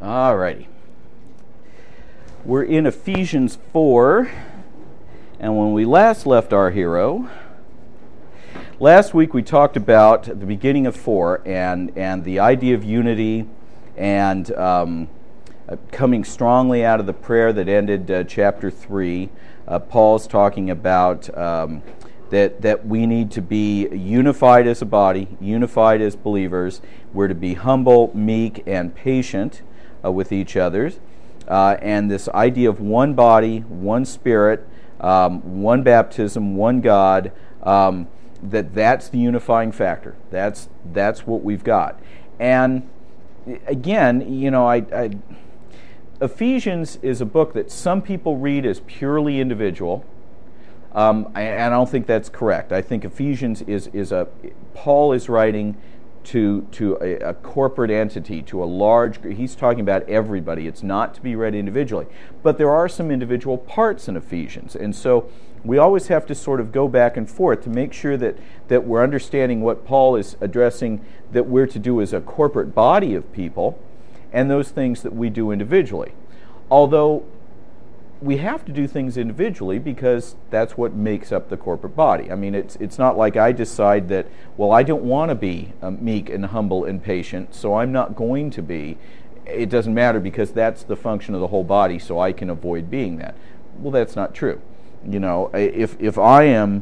All righty. We're in Ephesians 4, and when we last left our hero, last week we talked about the beginning of 4 and the idea of unity and coming strongly out of the prayer that ended chapter 3. Paul's talking about that we need to be unified as a body, unified as believers. We're to be humble, meek, and patient with each other. And this idea of one body, one spirit, one baptism, one God, that's the unifying factor. That's what we've got. And again, Ephesians is a book that some people read as purely individual. And I don't think that's correct. I think Ephesians Paul is writing to a corporate entity, to a large, he's talking about everybody. It's not to be read individually. But there are some individual parts in Ephesians. And so we always have to sort of go back and forth to make sure that we're understanding what Paul is addressing that we're to do as a corporate body of people and those things that we do individually. Although we have to do things individually because that's what makes up the corporate body. I mean, it's not like I decide that, well, I don't want to be meek and humble and patient, so I'm not going to be. It doesn't matter because that's the function of the whole body, so I can avoid being that. Well, that's not true. If I'm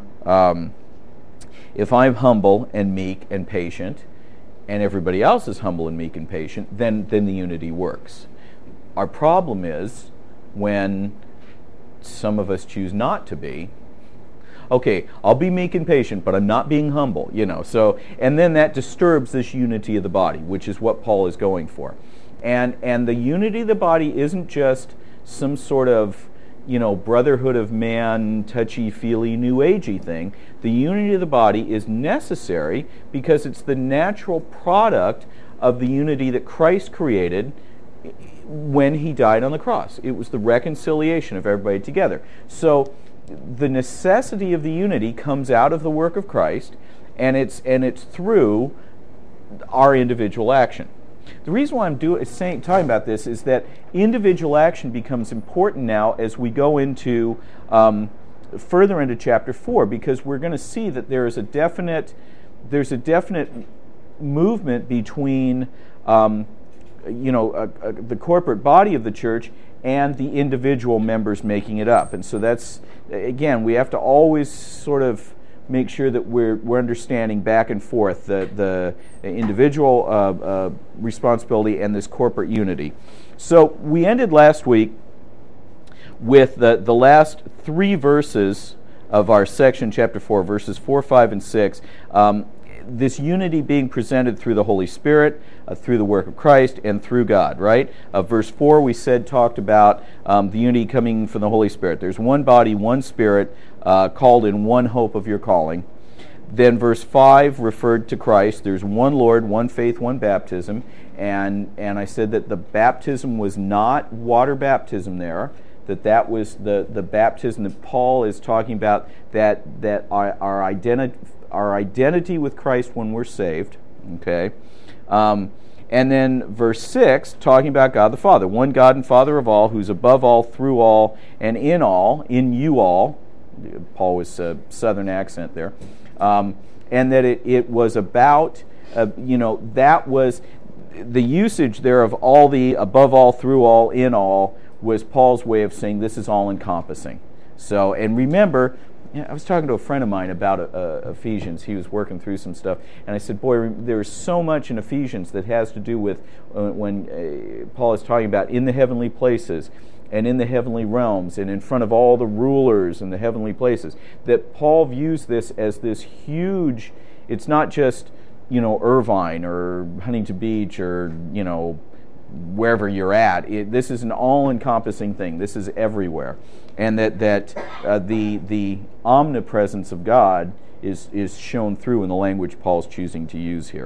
humble and meek and patient, and everybody else is humble and meek and patient, then the unity works. Our problem is when some of us choose not to be. Okay, I'll be meek and patient, but I'm not being humble, So, and then that disturbs this unity of the body, which is what Paul is going for. And the unity of the body isn't just some sort of, brotherhood of man, touchy-feely, new agey thing. The unity of the body is necessary because it's the natural product of the unity that Christ created when he died on the cross. It was the reconciliation of everybody together. So the necessity of the unity comes out of the work of Christ, and it's through our individual action. The reason why I'm talking about this is that individual action becomes important now as we go into further into chapter 4, because we're going to see that there's a definite movement between the corporate body of the church and the individual members making it up. And so that's, again, we have to always sort of make sure that we're understanding back and forth the individual responsibility and this corporate unity. So we ended last week with the last 3 verses of our section, chapter 4, verses 4, 5, and 6. This unity being presented through the Holy Spirit, through the work of Christ, and through God, right? Verse 4, we talked about the unity coming from the Holy Spirit. There's one body, one Spirit, called in one hope of your calling. Then verse 5 referred to Christ. There's one Lord, one faith, one baptism. And I said that the baptism was not water baptism there, that was the baptism that Paul is talking about, that our identity with Christ when we're saved, okay? And then verse 6, talking about God the Father, one God and Father of all, who's above all, through all, and in you all. Paul was a southern accent there. And that it was about, that was the usage there of all the above all, through all, in all, was Paul's way of saying this is all-encompassing. So, and remember, I was talking to a friend of mine about Ephesians. He was working through some stuff, and I said, boy, there's so much in Ephesians that has to do with when Paul is talking about in the heavenly places and in the heavenly realms and in front of all the rulers in the heavenly places, that Paul views this as this huge, it's not just, Irvine or Huntington Beach or, wherever you're at. This is an all-encompassing thing. This is everywhere. And that the omnipresence of God is shown through in the language Paul's choosing to use here.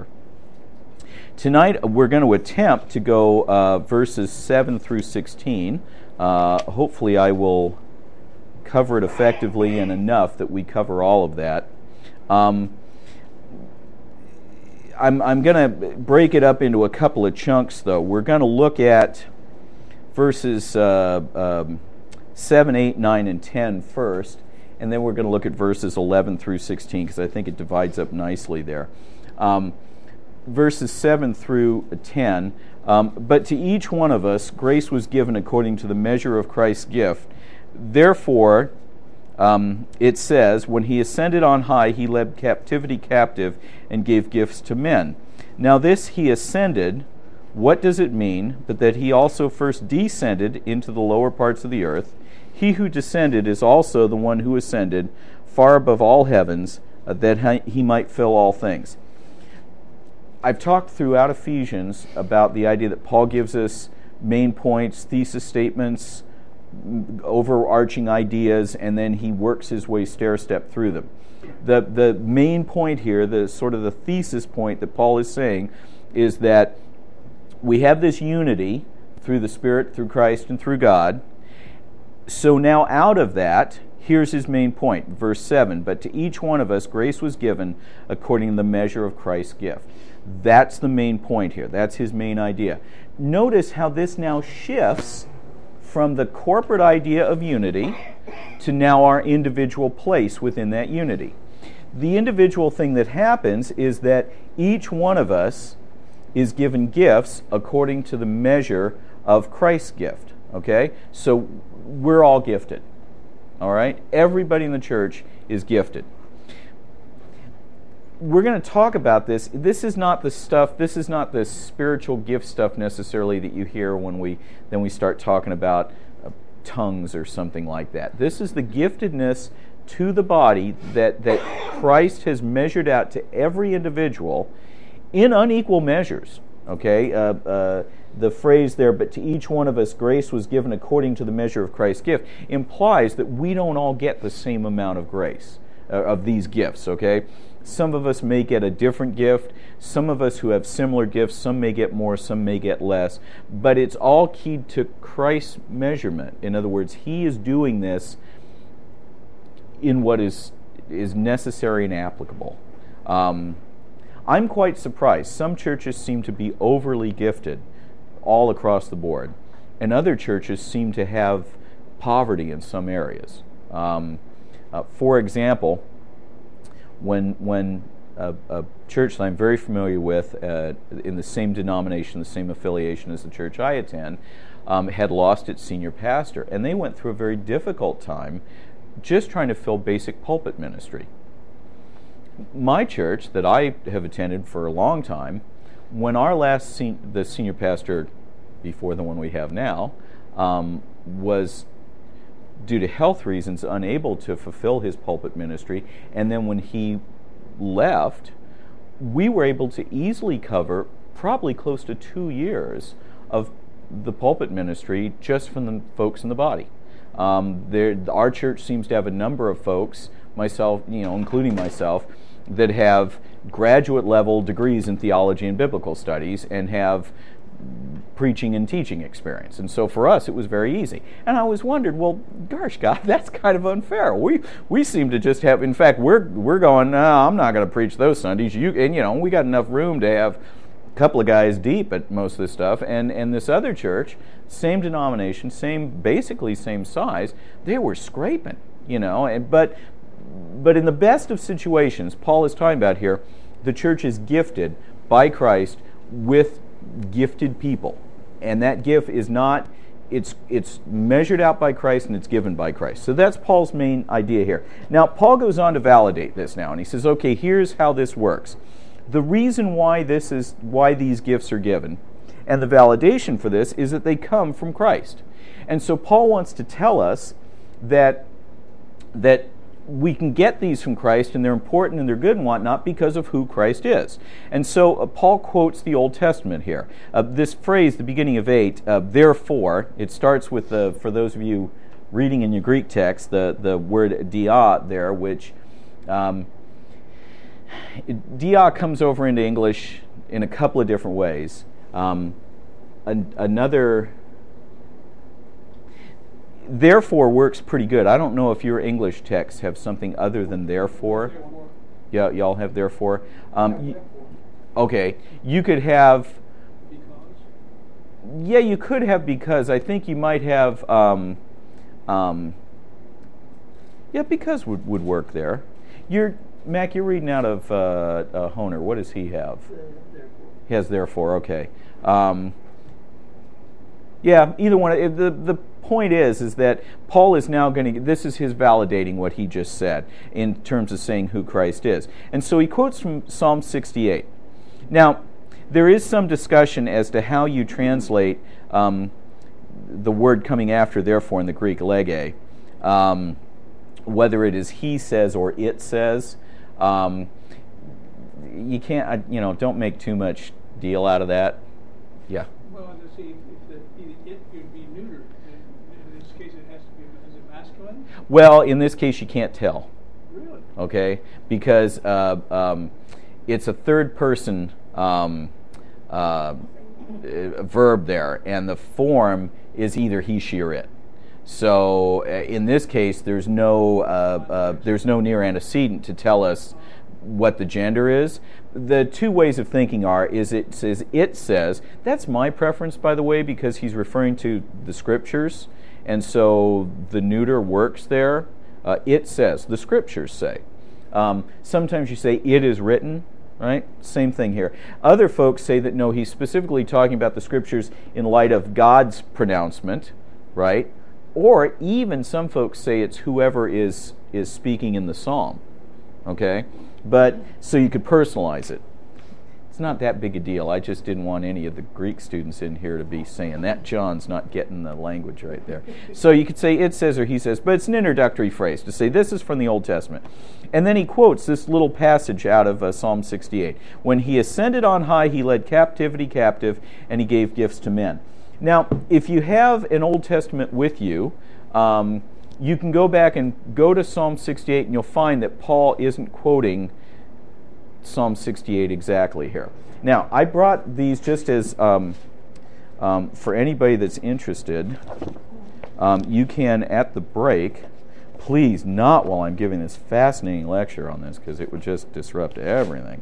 Tonight we're going to attempt to go verses 7 through 16. Hopefully I will cover it effectively and enough that we cover all of that. I'm going to break it up into a couple of chunks, though. We're going to look at verses 7, 8, 9, and 10 first, and then we're going to look at verses 11 through 16, because I think it divides up nicely there. Verses 7 through 10, but to each one of us grace was given according to the measure of Christ's gift. Therefore, it says, when he ascended on high, he led captivity captive and gave gifts to men. Now this he ascended, what does it mean? But that he also first descended into the lower parts of the earth. He who descended is also the one who ascended far above all heavens, that he might fill all things. I've talked throughout Ephesians about the idea that Paul gives us main points, thesis statements, overarching ideas, and then he works his way stair-step through them. The main point here, the sort of the thesis point that Paul is saying, is that we have this unity through the Spirit, through Christ, and through God. So now out of that, here's his main point, verse 7, but to each one of us grace was given according to the measure of Christ's gift. That's the main point here. That's his main idea. Notice how this now shifts from the corporate idea of unity to now our individual place within that unity. The individual thing that happens is that each one of us is given gifts according to the measure of Christ's gift. Okay? So we're all gifted. All right? Everybody in the church is gifted. We're going to talk about this. This is not the spiritual gift stuff necessarily that you hear when we start talking about tongues or something like that. This is the giftedness to the body that Christ has measured out to every individual in unequal measures. Okay? The phrase there, but to each one of us grace was given according to the measure of Christ's gift, implies that we don't all get the same amount of grace, of these gifts, okay? Some of us may get a different gift. Some of us who have similar gifts, some may get more, some may get less. But it's all keyed to Christ's measurement. In other words, he is doing this in what is necessary and applicable. I'm quite surprised. Some churches seem to be overly gifted all across the board, and other churches seem to have poverty in some areas. For example, when a church that I'm very familiar with in the same denomination, the same affiliation as the church I attend, had lost its senior pastor, and they went through a very difficult time just trying to fill basic pulpit ministry. My church that I have attended for a long time, when our last the senior pastor before the one we have now was, due to health reasons, unable to fulfill his pulpit ministry, and then when he left, we were able to easily cover probably close to 2 years of the pulpit ministry just from the folks in the body. Our church seems to have a number of folks, myself, including myself, that have graduate level degrees in theology and biblical studies and have preaching and teaching experience. And so for us, it was very easy. And I always wondered, well, gosh, God, that's kind of unfair. We seem to just have, in fact, we're going, no, I'm not going to preach those Sundays. We got enough room to have a couple of guys deep at most of this stuff. And this other church, same denomination, basically same size, they were scraping, But in the best of situations, Paul is talking about here, the church is gifted by Christ with gifted people. And that gift is not, it's measured out by Christ and it's given by Christ. So that's Paul's main idea here. Now, Paul goes on to validate this now, and he says, okay, here's how this works. The reason why these gifts are given, and the validation for this, is that they come from Christ. And so Paul wants to tell us that we can get these from Christ, and they're important and they're good and whatnot because of who Christ is. And so Paul quotes the Old Testament here. This phrase, the beginning of 8, therefore, it starts with, for those of you reading in your Greek text, the word dia there, which dia comes over into English in a couple of different ways. Therefore works pretty good. I don't know if your English texts have something other than therefore. Yeah, y'all have therefore. Okay, you could have. Because? Yeah, you could have because. I think you might have. Yeah, because would work there. Mac, you're reading out of Honer. What does he have? Therefore. He has therefore. Okay. Yeah, either one. The point is that Paul is now going to. This is his validating what he just said in terms of saying who Christ is, and so he quotes from Psalm 68. Now, there is some discussion as to how you translate the word coming after therefore in the Greek lege. Whether it is he says or it says, you can't, don't make too much deal out of that. Yeah. Well, let's see, if it would be neutered, in this case it has to be, is it masculine? Well, in this case you can't tell. Really? Okay, because it's a third person verb there, and the form is either he, she, or it. So in this case, there's no near antecedent to tell us what the gender is. The two ways of thinking is it says, that's my preference, by the way, because he's referring to the scriptures, and so the neuter works there. It says, the scriptures say. Sometimes you say, it is written, right? Same thing here. Other folks say that no, he's specifically talking about the scriptures in light of God's pronouncement, right? Or even some folks say it's whoever is speaking in the psalm, okay? But, so you could personalize it. It's not that big a deal. I just didn't want any of the Greek students in here to be saying that John's not getting the language right there. So you could say it says or he says, but it's an introductory phrase to say this is from the Old Testament. And then he quotes this little passage out of Psalm 68. When he ascended on high, he led captivity captive, and he gave gifts to men. Now, if you have an Old Testament with you, you can go back and go to Psalm 68, and you'll find that Paul isn't quoting Psalm 68 exactly here. Now, I brought these just as, for anybody that's interested, you can, at the break, please not while I'm giving this fascinating lecture on this, because it would just disrupt everything.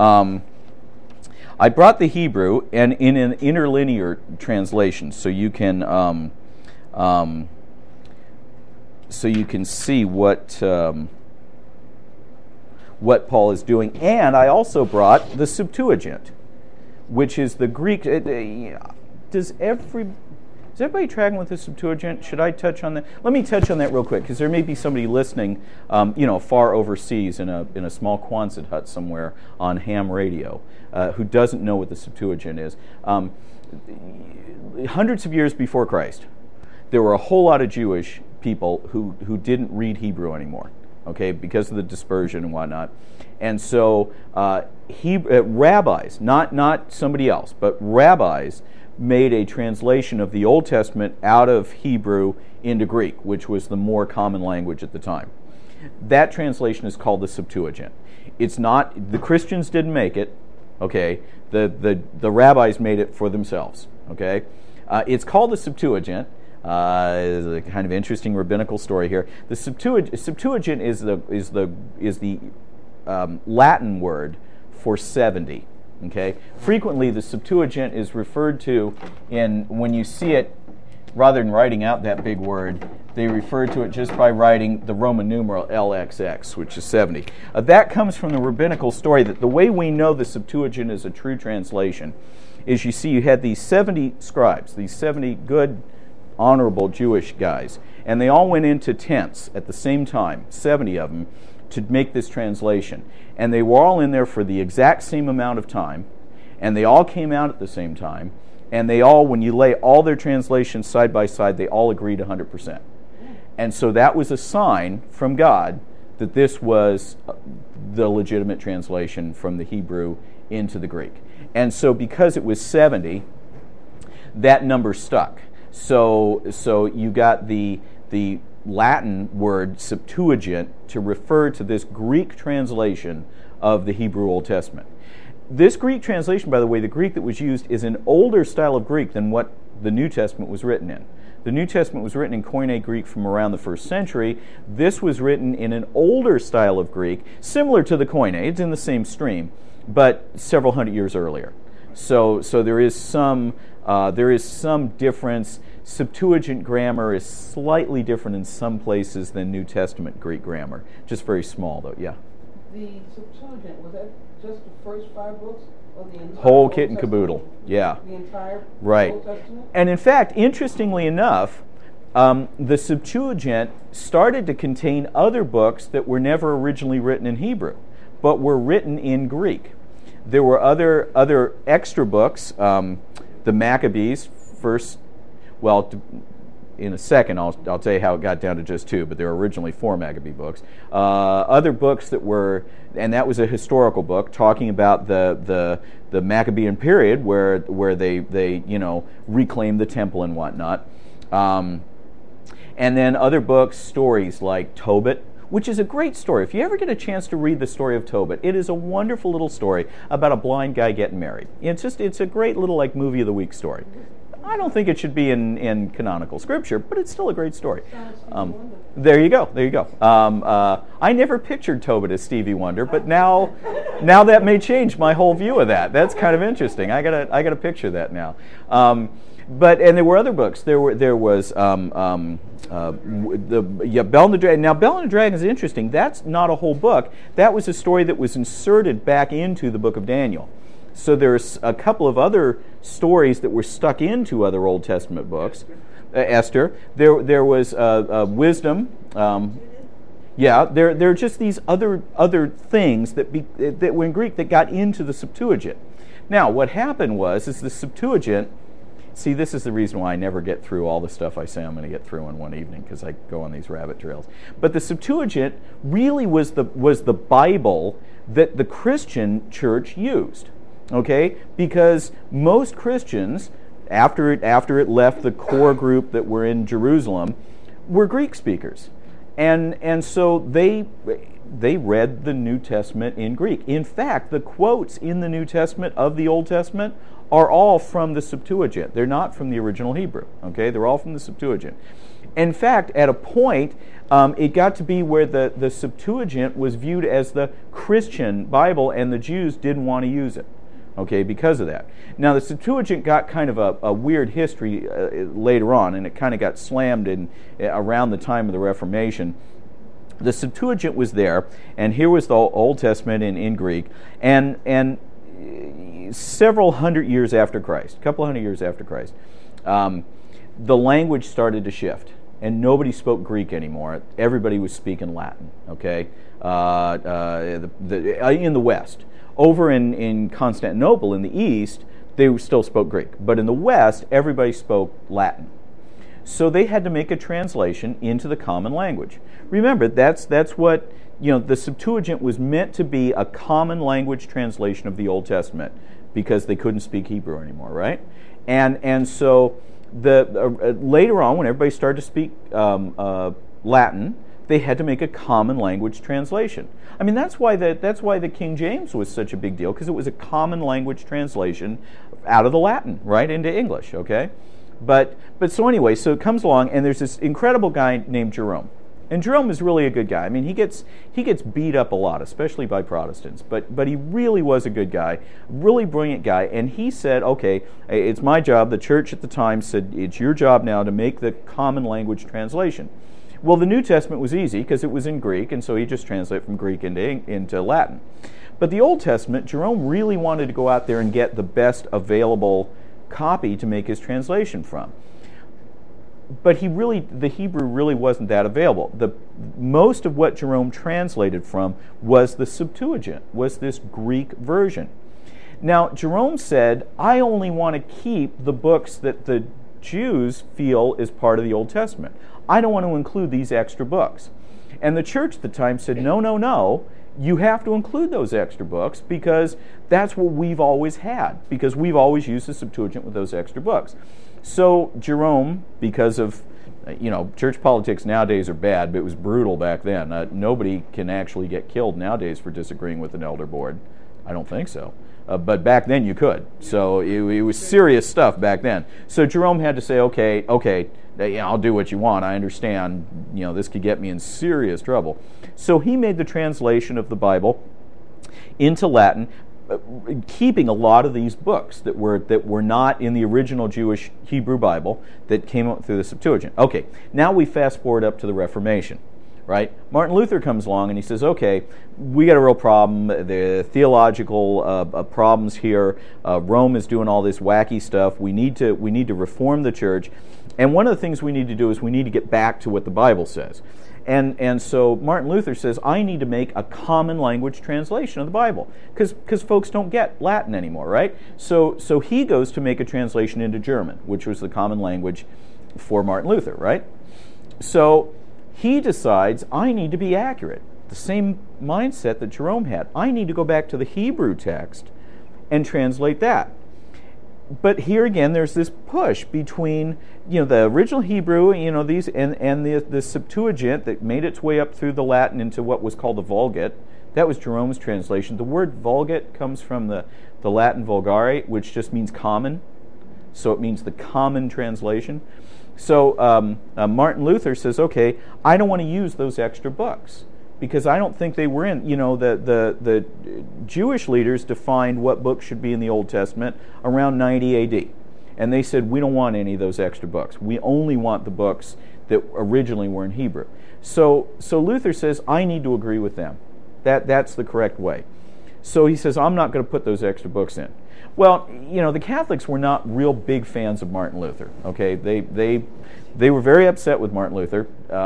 I brought the Hebrew and in an interlinear translation, so you can see what Paul is doing. And I also brought the Septuagint, which is the Greek. Does everybody tracking with the Septuagint? Should I touch on that? Let me touch on that real quick, because there may be somebody listening, far overseas in a small Quonset hut somewhere on ham radio, who doesn't know what the Septuagint is. Hundreds of years before Christ, there were a whole lot of Jewish people who didn't read Hebrew anymore, okay, because of the dispersion and whatnot. And so rabbis, not somebody else, but rabbis made a translation of the Old Testament out of Hebrew into Greek, which was the more common language at the time. That translation is called the Septuagint. It's not, the Christians didn't make it, okay, the rabbis made it for themselves, okay. It's called the Septuagint. Is a kind of interesting rabbinical story here. The Septuagint is the Latin word for 70. Okay. Frequently, the Septuagint is referred to when you see it, rather than writing out that big word, they refer to it just by writing the Roman numeral LXX, which is 70. That comes from the rabbinical story that the way we know the Septuagint is a true translation is you see you had these 70 scribes, these 70 good, honorable Jewish guys, and they all went into tents at the same time, 70 of them, to make this translation. And they were all in there for the exact same amount of time, and they all came out at the same time, and they all, when you lay all their translations side by side, they all agreed 100%. And so that was a sign from God that this was the legitimate translation from the Hebrew into the Greek. And so because it was 70, that number stuck. So you got the Latin word Septuagint to refer to this Greek translation of the Hebrew Old Testament. This Greek translation, by the way, the Greek that was used is an older style of Greek than what the New Testament was written in. The New Testament was written in Koine Greek from around the 1st century. This was written in an older style of Greek, similar to the Koine. It's in the same stream, but several hundred years earlier. So there is some difference. Septuagint grammar is slightly different in some places than New Testament Greek grammar. Just very small, though. Yeah. The Septuagint, was that just the first 5 books, or the entire Whole Old kit and Testament? caboodle. Yeah. The entire Right. Old Testament? And in fact, interestingly enough, the Septuagint started to contain other books that were never originally written in Hebrew, but were written in Greek. There were other extra books. The Maccabees, first, well, in a second I'll tell you how it got down to just 2, but there were originally 4 Maccabee books. Other books that were, and that was a historical book talking about the Maccabean period where they reclaimed the temple and whatnot. And then other books, stories like Tobit, which is a great story. If you ever get a chance to read the story of Tobit, it is a wonderful little story about a blind guy getting married. It's a great little movie of the week story. I don't think it should be in canonical scripture, but it's still a great story. There you go. I never pictured Tobit as Stevie Wonder, but now that may change my whole view of that. That's kind of interesting. I gotta picture that now. But there were other books. There was Bell and the Dragon. Now Bell and the Dragon is interesting. That's not a whole book. That was a story that was inserted back into the book of Daniel. So there's a couple of other stories that were stuck into other Old Testament books. Esther. There was Wisdom. There are just these other things that were in Greek that got into the Septuagint. Now what happened was the Septuagint. See, this is the reason why I never get through all the stuff I say I'm going to get through in one evening, because I go on these rabbit trails. But the Septuagint really was the Bible that the Christian church used. Okay, because most Christians, after it left the core group that were in Jerusalem, were Greek speakers, and so they read the New Testament in Greek. In fact, the quotes in the New Testament of the Old Testament are all from the Septuagint. They're not from the original Hebrew. Okay, they're all from the Septuagint. In fact, at a point, it got to be where the Septuagint was viewed as the Christian Bible, and the Jews didn't want to use it. Okay, because of that. Now, the Septuagint got kind of a weird history later on, and it kind of got slammed in around the time of the Reformation. The Septuagint was there, and here was the Old Testament in Greek, and several hundred years after Christ, a couple hundred years after Christ, the language started to shift, and nobody spoke Greek anymore. Everybody was speaking Latin. Okay, in the West. Over in Constantinople, in the East, they still spoke Greek. But in the West, everybody spoke Latin. So they had to make a translation into the common language. Remember, that's what, the Septuagint was meant to be, a common language translation of the Old Testament, because they couldn't speak Hebrew anymore, right? And so later on, when everybody started to speak Latin, they had to make a common language translation. I mean, that's why the King James was such a big deal, because it was a common language translation out of the Latin right into English. Okay, but so anyway, so it comes along, and there's this incredible guy named Jerome, and Jerome is really a good guy. I mean, he gets beat up a lot, especially by Protestants, but he really was a good guy, really brilliant guy, and he said, okay, it's my job. The church at the time said it's your job now to make the common language translation. Well, the New Testament was easy because it was in Greek, and so he just translated from Greek into Latin. But the Old Testament, Jerome really wanted to go out there and get the best available copy to make his translation from. But the Hebrew really wasn't that available. Most of what Jerome translated from was the Septuagint, was this Greek version. Now, Jerome said, I only want to keep the books that the Jews feel is part of the Old Testament. I don't want to include these extra books. And the church at the time said, no, you have to include those extra books, because that's what we've always had, because we've always used the Septuagint with those extra books. So Jerome, because of, church politics nowadays are bad, but it was brutal back then. Nobody can actually get killed nowadays for disagreeing with an elder board. I don't think so. But back then you could. So it was serious stuff back then. So Jerome had to say, okay, I'll do what you want. I understand, this could get me in serious trouble. So he made the translation of the Bible into Latin. keeping a lot of these books that were not in the original Jewish Hebrew Bible that came up through the Septuagint. Okay, now we fast forward up to the Reformation, right? Martin Luther comes along and he says, okay, we got a real problem. The theological problems here. Rome is doing all this wacky stuff. We need to reform the church. And one of the things we need to do is we need to get back to what the Bible says. And so Martin Luther says, I need to make a common language translation of the Bible, because folks don't get Latin anymore, right? So he goes to make a translation into German, which was the common language for Martin Luther, right? So he decides, I need to be accurate. The same mindset that Jerome had. I need to go back to the Hebrew text and translate that. But here again, there's this push between, the original Hebrew, these and the Septuagint that made its way up through the Latin into what was called the Vulgate. That was Jerome's translation. The word Vulgate comes from the Latin vulgare, which just means common. So it means the common translation. So Martin Luther says, okay, I don't want to use those extra books, because I don't think they were in. The Jewish leaders defined what books should be in the Old Testament around 90 A.D. And they said, we don't want any of those extra books. We only want the books that originally were in Hebrew. So Luther says, I need to agree with them. That's the correct way. So he says, I'm not going to put those extra books in. Well, the Catholics were not real big fans of Martin Luther. Okay, they were very upset with Martin Luther.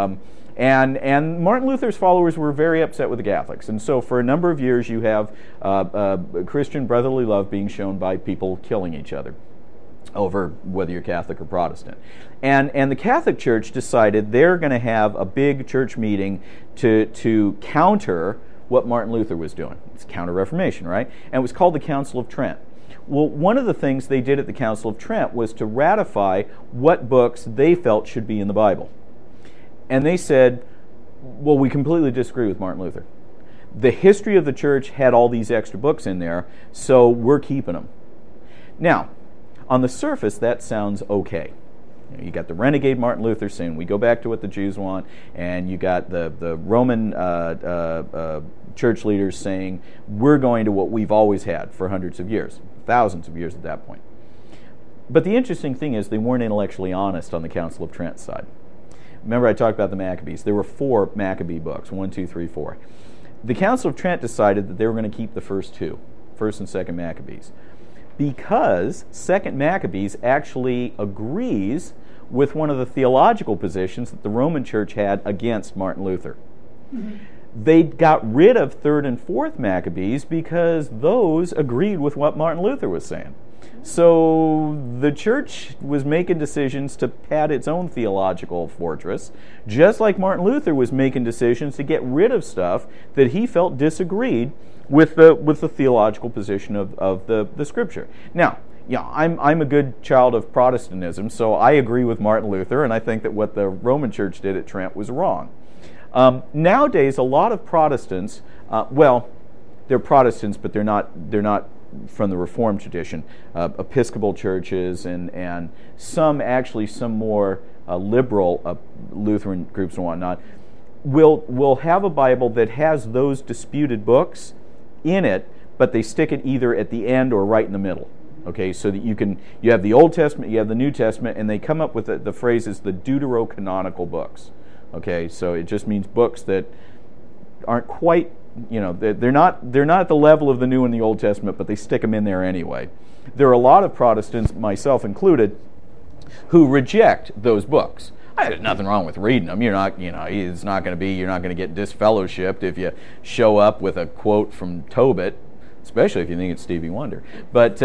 And Martin Luther's followers were very upset with the Catholics. And so for a number of years you have Christian brotherly love being shown by people killing each other over whether you're Catholic or Protestant. And the Catholic Church decided they're going to have a big church meeting to counter what Martin Luther was doing. It's Counter-Reformation, right? And it was called the Council of Trent. Well, one of the things they did at the Council of Trent was to ratify what books they felt should be in the Bible. And they said, well, we completely disagree with Martin Luther. The history of the church had all these extra books in there, so we're keeping them. Now, on the surface, that sounds okay. You got the renegade Martin Luther saying, we go back to what the Jews want, and you got the Roman church leaders saying, we're going to what we've always had for hundreds of years, thousands of years at that point. But the interesting thing is they weren't intellectually honest on the Council of Trent side. Remember I talked about the Maccabees. There were 4 Maccabee books, 1, 2, 3, 4. The Council of Trent decided that they were going to keep the first 2, 1st and 2nd Maccabees, because 2nd Maccabees actually agrees with one of the theological positions that the Roman Church had against Martin Luther. Mm-hmm. They got rid of 3rd and 4th Maccabees because those agreed with what Martin Luther was saying. So the church was making decisions to pad its own theological fortress, just like Martin Luther was making decisions to get rid of stuff that he felt disagreed with the theological position of the Scripture. Now, I'm a good child of Protestantism, so I agree with Martin Luther, and I think that what the Roman Church did at Trent was wrong. Nowadays, a lot of Protestants, they're Protestants, but they're not from the Reformed tradition. Episcopal churches and some more liberal Lutheran groups and whatnot will have a Bible that has those disputed books in it, but they stick it either at the end or right in the middle. Okay, so that you have the Old Testament, you have the New Testament, and they come up with the phrase is the deuterocanonical books. Okay, so it just means books that aren't quite, they're not at the level of the New and the Old Testament, but they stick them in there anyway. There are a lot of Protestants, myself included, who reject those books. There's nothing wrong with reading them. You're not going to get disfellowshipped if you show up with a quote from Tobit, especially if you think it's Stevie Wonder. But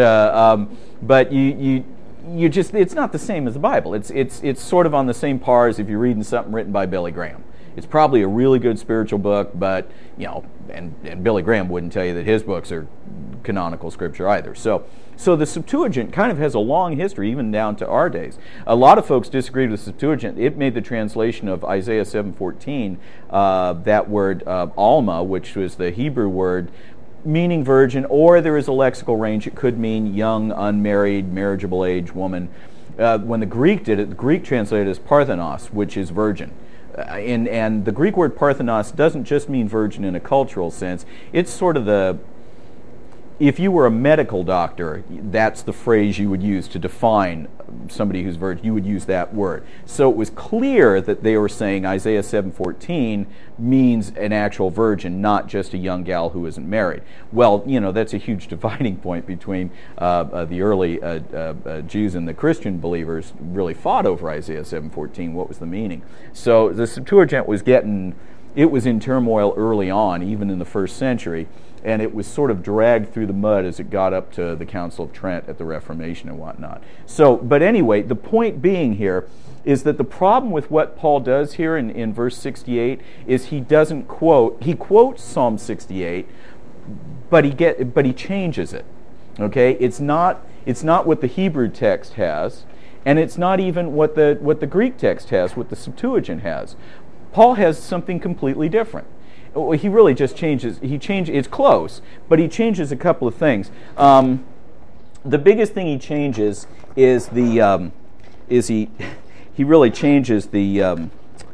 you just, it's not the same as the Bible. It's sort of on the same par as if you're reading something written by Billy Graham. It's probably a really good spiritual book, but and Billy Graham wouldn't tell you that his books are canonical scripture either. So the Septuagint kind of has a long history, even down to our days. A lot of folks disagreed with the Septuagint. It made the translation of Isaiah 7:14, that word Alma, which was the Hebrew word meaning virgin, or there is a lexical range. It could mean young, unmarried, marriageable age woman. When the Greek did it, the Greek translated it as Parthenos, which is virgin. And the Greek word Parthenos doesn't just mean virgin in a cultural sense. It's sort of if you were a medical doctor, that's the phrase you would use to define somebody who's virgin. You would use that word. So it was clear that they were saying Isaiah 7:14 means an actual virgin, not just a young gal who isn't married. Well, that's a huge dividing point between the early Jews and the Christian believers. Really fought over Isaiah 7:14. What was the meaning? So the Septuagint was in turmoil early on, even in the first century. And it was sort of dragged through the mud as it got up to the Council of Trent at the Reformation and whatnot. So, but anyway, the point being here is that the problem with what Paul does here in verse 68 is he quotes Psalm 68, but he changes it. Okay, it's not what the Hebrew text has, and it's not even what the Greek text has, what the Septuagint has. Paul has something completely different. He really just changes. It's close, but he changes a couple of things. The biggest thing he changes is he really changes the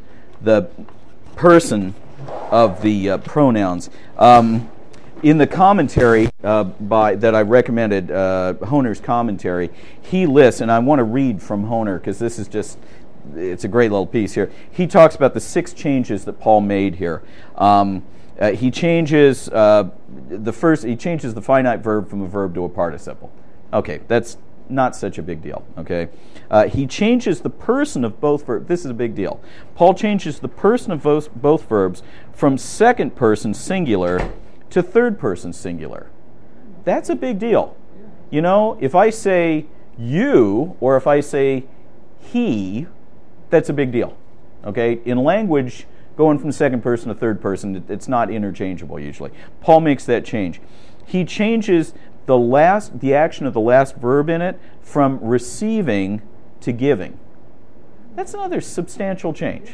person of the pronouns. In the commentary that I recommended, Honer's commentary, he lists, and I want to read from Honer because this is just. It's a great little piece here. He talks about the 6 changes that Paul made here. He changes He changes the finite verb from a verb to a participle. Okay, that's not such a big deal. Okay, he changes the person of both verbs. This is a big deal. Paul changes the person of both verbs from second person singular to third person singular. That's a big deal. If I say you or if I say he, that's a big deal. Okay? In language, going from second person to third person, it's not interchangeable usually. Paul makes that change. He changes the action of the last verb in it from receiving to giving. That's another substantial change,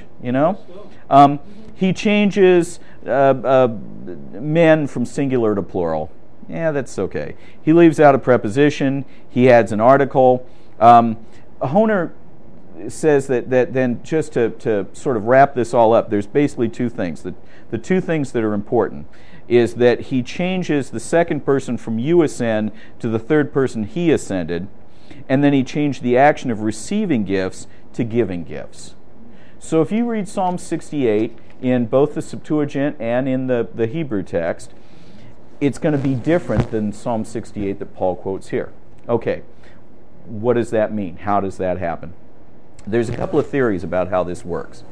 He changes men from singular to plural. Yeah, that's okay. He leaves out a preposition. He adds an article. Honer says that then, just to sort of wrap this all up, there's basically 2 things. The 2 things that are important is that he changes the second person from you ascend to the third person he ascended, and then he changed the action of receiving gifts to giving gifts. So if you read Psalm 68 in both the Septuagint and in the Hebrew text, it's going to be different than Psalm 68 that Paul quotes here. Okay, what does that mean? How does that happen? There's a couple of theories about how this works.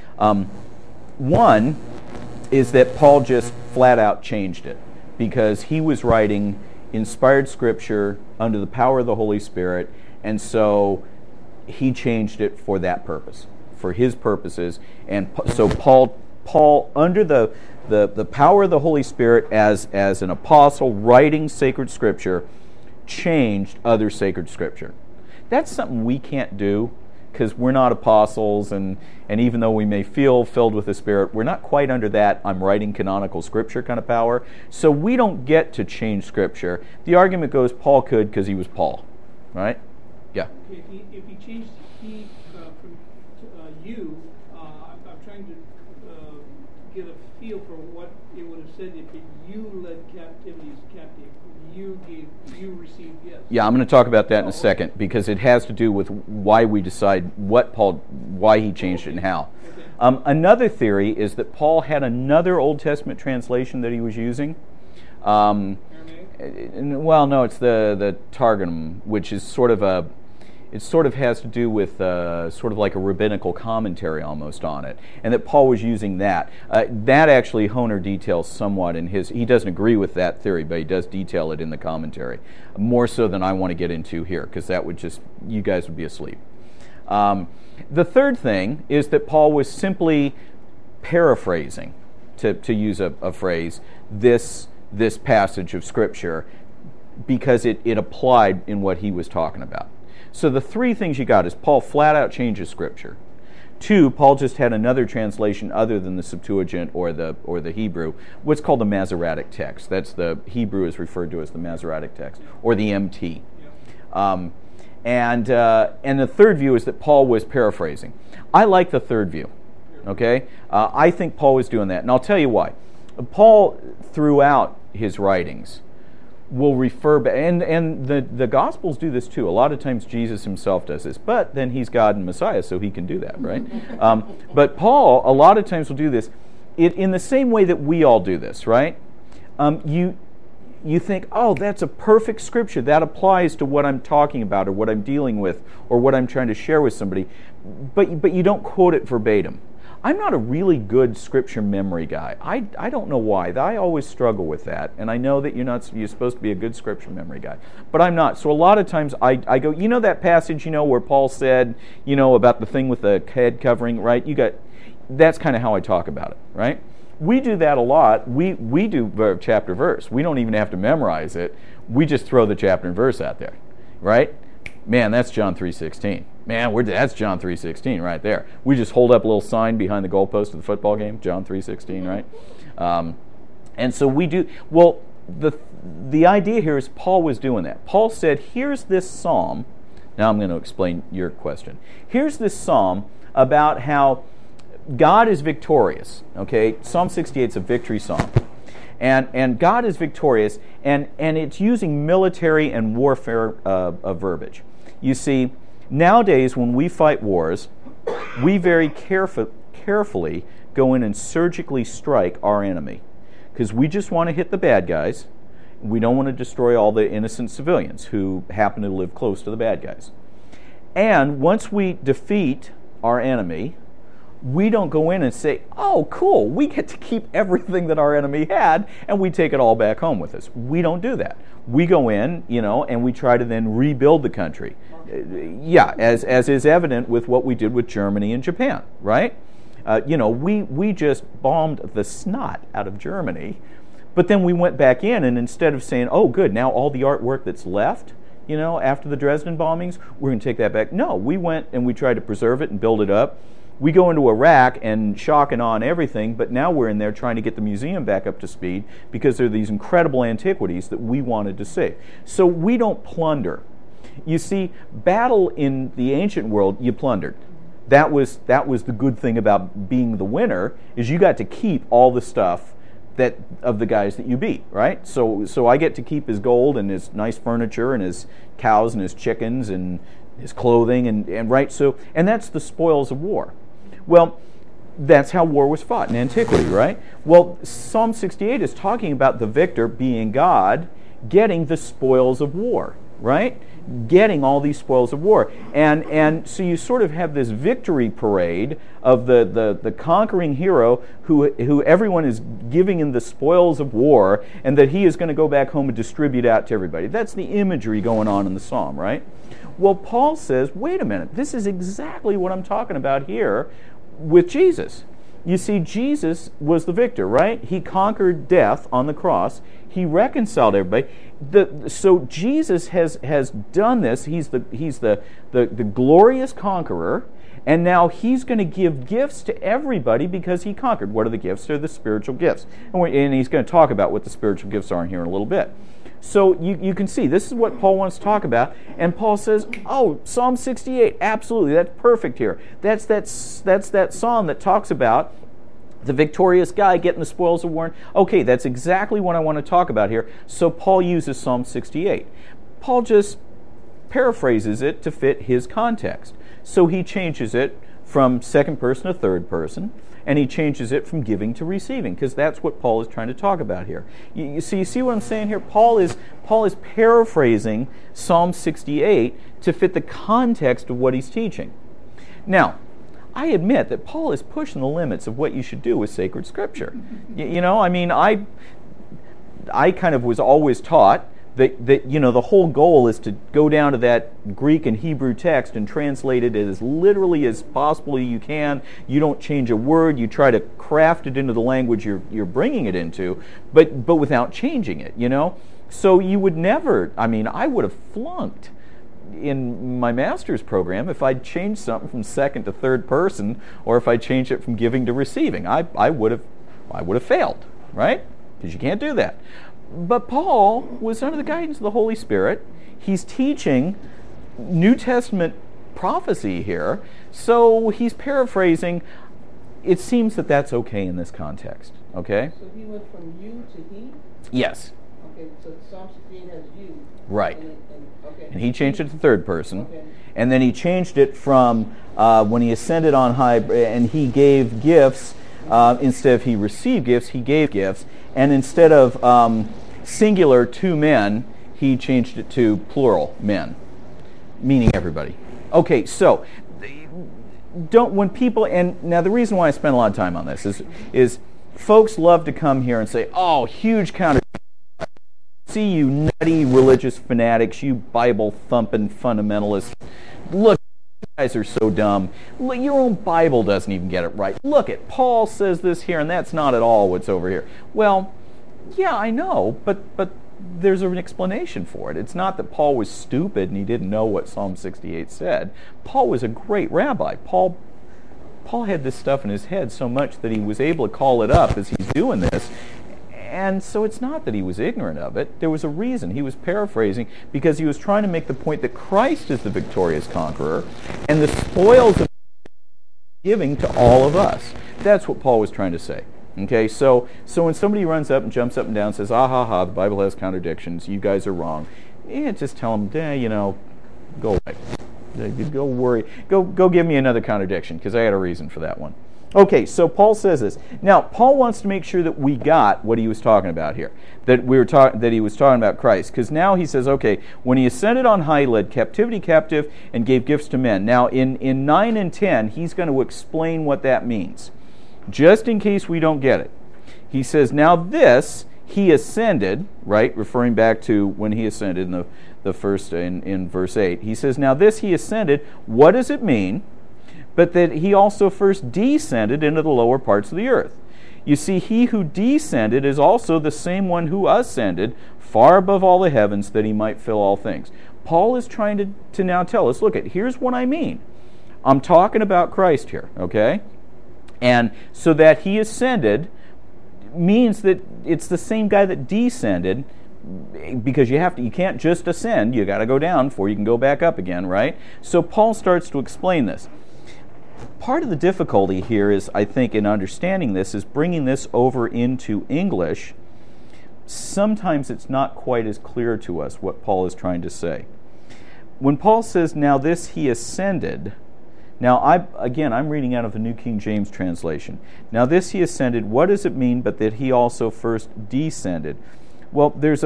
One is that Paul just flat out changed it because he was writing inspired scripture under the power of the Holy Spirit, and so he changed it for that purpose, for his purposes. And so Paul under the power of the Holy Spirit as an apostle writing sacred scripture, changed other sacred scripture. That's something we can't do because we're not apostles, and even though we may feel filled with the Spirit, we're not quite under that I'm writing canonical scripture kind of power. So we don't get to change scripture. The argument goes Paul could because he was Paul, right? Yeah. If he changed he from you, I'm trying to get a feel for what it would have said if you led captivities captive. You received gifts. Yeah, I'm going to talk about that in a second because it has to do with why we decide why he changed it and how. Okay. Another theory is that Paul had another Old Testament translation that he was using. Well, no, it's the Targum, which is it sort of has to do with sort of like a rabbinical commentary almost on it, and that Paul was using that. That actually Honer details somewhat in his. He doesn't agree with that theory, but he does detail it in the commentary, more so than I want to get into here, because that would just, you guys would be asleep. The third thing is that Paul was simply paraphrasing, to use a phrase, this passage of Scripture, because it applied in what he was talking about. So the 3 things you got is Paul flat out changes Scripture. 2, Paul just had another translation other than the Septuagint or the Hebrew, what's called the Masoretic text. That's the Hebrew is referred to as the Masoretic text, or the MT. And the third view is that Paul was paraphrasing. I like the third view. Okay, I think Paul was doing that, and I'll tell you why. Paul, throughout his writings, will refer back, and the Gospels do this too. A lot of times Jesus himself does this, but then he's God and Messiah, so he can do that, right? But Paul, a lot of times, will do this in the same way that we all do this, right? You think, oh, that's a perfect scripture. That applies to what I'm talking about or what I'm dealing with or what I'm trying to share with somebody, but you don't quote it verbatim. I'm not a really good scripture memory guy. I don't know why. I always struggle with that, and I know that you're supposed to be a good scripture memory guy, but I'm not. So a lot of times I go, that passage, where Paul said, about the thing with the head covering, right? That's kind of how I talk about it, right? We do that a lot. We do chapter verse. We don't even have to memorize it. We just throw the chapter and verse out there, right? Man, that's John 3:16. Man, that's John 3:16 right there. We just hold up a little sign behind the goalpost of the football game, John 3:16, right? And so we do. Well, the idea here is Paul was doing that. Paul said, here's this psalm. Now I'm going to explain your question. Here's this psalm about how God is victorious. Okay, Psalm 68 is a victory psalm. And God is victorious, and it's using military and warfare verbiage. You see, nowadays when we fight wars, we very carefully go in and surgically strike our enemy, because we just want to hit the bad guys. We don't want to destroy all the innocent civilians who happen to live close to the bad guys. And once we defeat our enemy, we don't go in and say, oh, cool, we get to keep everything that our enemy had, and we take it all back home with us. We don't do that. We go in, and we try to then rebuild the country. As is evident with what we did with Germany and Japan, right? We just bombed the snot out of Germany, but then we went back in, and instead of saying, oh, good, now all the artwork that's left, after the Dresden bombings, we're going to take that back. No, we went and we tried to preserve it and build it up. We go into Iraq and shock and awe and everything, but now we're in there trying to get the museum back up to speed because there are these incredible antiquities that we wanted to see. So we don't plunder. You see, battle in the ancient world, you plundered. That was the good thing about being the winner, is you got to keep all the stuff of the guys that you beat, right? So I get to keep his gold and his nice furniture and his cows and his chickens and his clothing and right. So, and that's the spoils of war. Well, that's how war was fought in antiquity, right? Well, Psalm 68 is talking about the victor being God getting the spoils of war, right? Getting all these spoils of war. And so you sort of have this victory parade of the conquering hero who everyone is giving him the spoils of war, and that he is going to go back home and distribute out to everybody. That's the imagery going on in the psalm, right? Well, Paul says, wait a minute, this is exactly what I'm talking about here with Jesus. You see, Jesus was the victor, right? He conquered death on the cross. He reconciled everybody. So Jesus has done this. He's the glorious conqueror, and now he's going to give gifts to everybody because he conquered. What are the gifts? They're the spiritual gifts. And he's going to talk about what the spiritual gifts are in here in a little bit. So you can see, this is what Paul wants to talk about. And Paul says, oh, Psalm 68, absolutely, that's perfect here. That's that psalm that talks about the victorious guy getting the spoils of war. Okay, that's exactly what I want to talk about here. So Paul uses Psalm 68. Paul just paraphrases it to fit his context. So he changes it from second person to third person, and he changes it from giving to receiving, because that's what Paul is trying to talk about here. You see what I'm saying here? Paul is paraphrasing Psalm 68 to fit the context of what he's teaching. Now, I admit that Paul is pushing the limits of what you should do with sacred scripture. I kind of was always taught that the whole goal is to go down to that Greek and Hebrew text and translate it as literally as possible you can. You don't change a word. You try to craft it into the language you're bringing it into, but without changing it, So you would never, I would have flunked in my master's program if I'd changed something from second to third person, or if I changed it from giving to receiving. I would have failed, right? Because you can't do that. But Paul was under the guidance of the Holy Spirit. He's teaching New Testament prophecy here, so he's paraphrasing. It seems that that's okay in this context, okay? So he went from you to he? Yes. Okay, so Psalm 68 has you. Right. Okay. And he changed it to third person. Okay. And then he changed it from when he ascended on high, and he gave gifts, instead of he received gifts, he gave gifts. And instead of singular two men, he changed it to plural men, meaning everybody. Okay, so when people, and now the reason why I spend a lot of time on this is folks love to come here and say, oh, huge counter. See, you nutty religious fanatics, you Bible-thumping fundamentalists. Look, you guys are so dumb. Look, your own Bible doesn't even get it right. Look at Paul says this here, and that's not at all what's over here. Well, yeah, I know, but there's an explanation for it. It's not that Paul was stupid and he didn't know what Psalm 68 said. Paul was a great rabbi. Paul had this stuff in his head so much that he was able to call it up as he's doing this. And so it's not that he was ignorant of it. There was a reason. He was paraphrasing because he was trying to make the point that Christ is the victorious conqueror and the spoils of giving to all of us. That's what Paul was trying to say. Okay, so when somebody runs up and jumps up and down and says, ah, ha, ha, the Bible has contradictions, you guys are wrong, just tell them, go away. Go worry. Go give me another contradiction, because I had a reason for that one. Okay, so Paul says this. Now, Paul wants to make sure that we got what he was talking about here, that he was talking about Christ, because now he says, okay, when he ascended on high, he led captivity captive and gave gifts to men. Now, in 9 and 10, he's going to explain what that means, just in case we don't get it. He says, now this, he ascended, right, referring back to when he ascended in the first, in verse 8. He says, now this he ascended, what does it mean? But that he also first descended into the lower parts of the earth. You see, he who descended is also the same one who ascended far above all the heavens that he might fill all things. Paul is trying to now tell us, look, here's what I mean. I'm talking about Christ here, okay? And so that he ascended means that it's the same guy that descended, because you can't just ascend, you got to go down before you can go back up again, right? So Paul starts to explain this. Part of the difficulty here is, I think, in understanding this, is bringing this over into English. Sometimes it's not quite as clear to us what Paul is trying to say. When Paul says, now this he ascended, now I'm reading out of the New King James translation. Now this he ascended, what does it mean but that he also first descended? Well, there's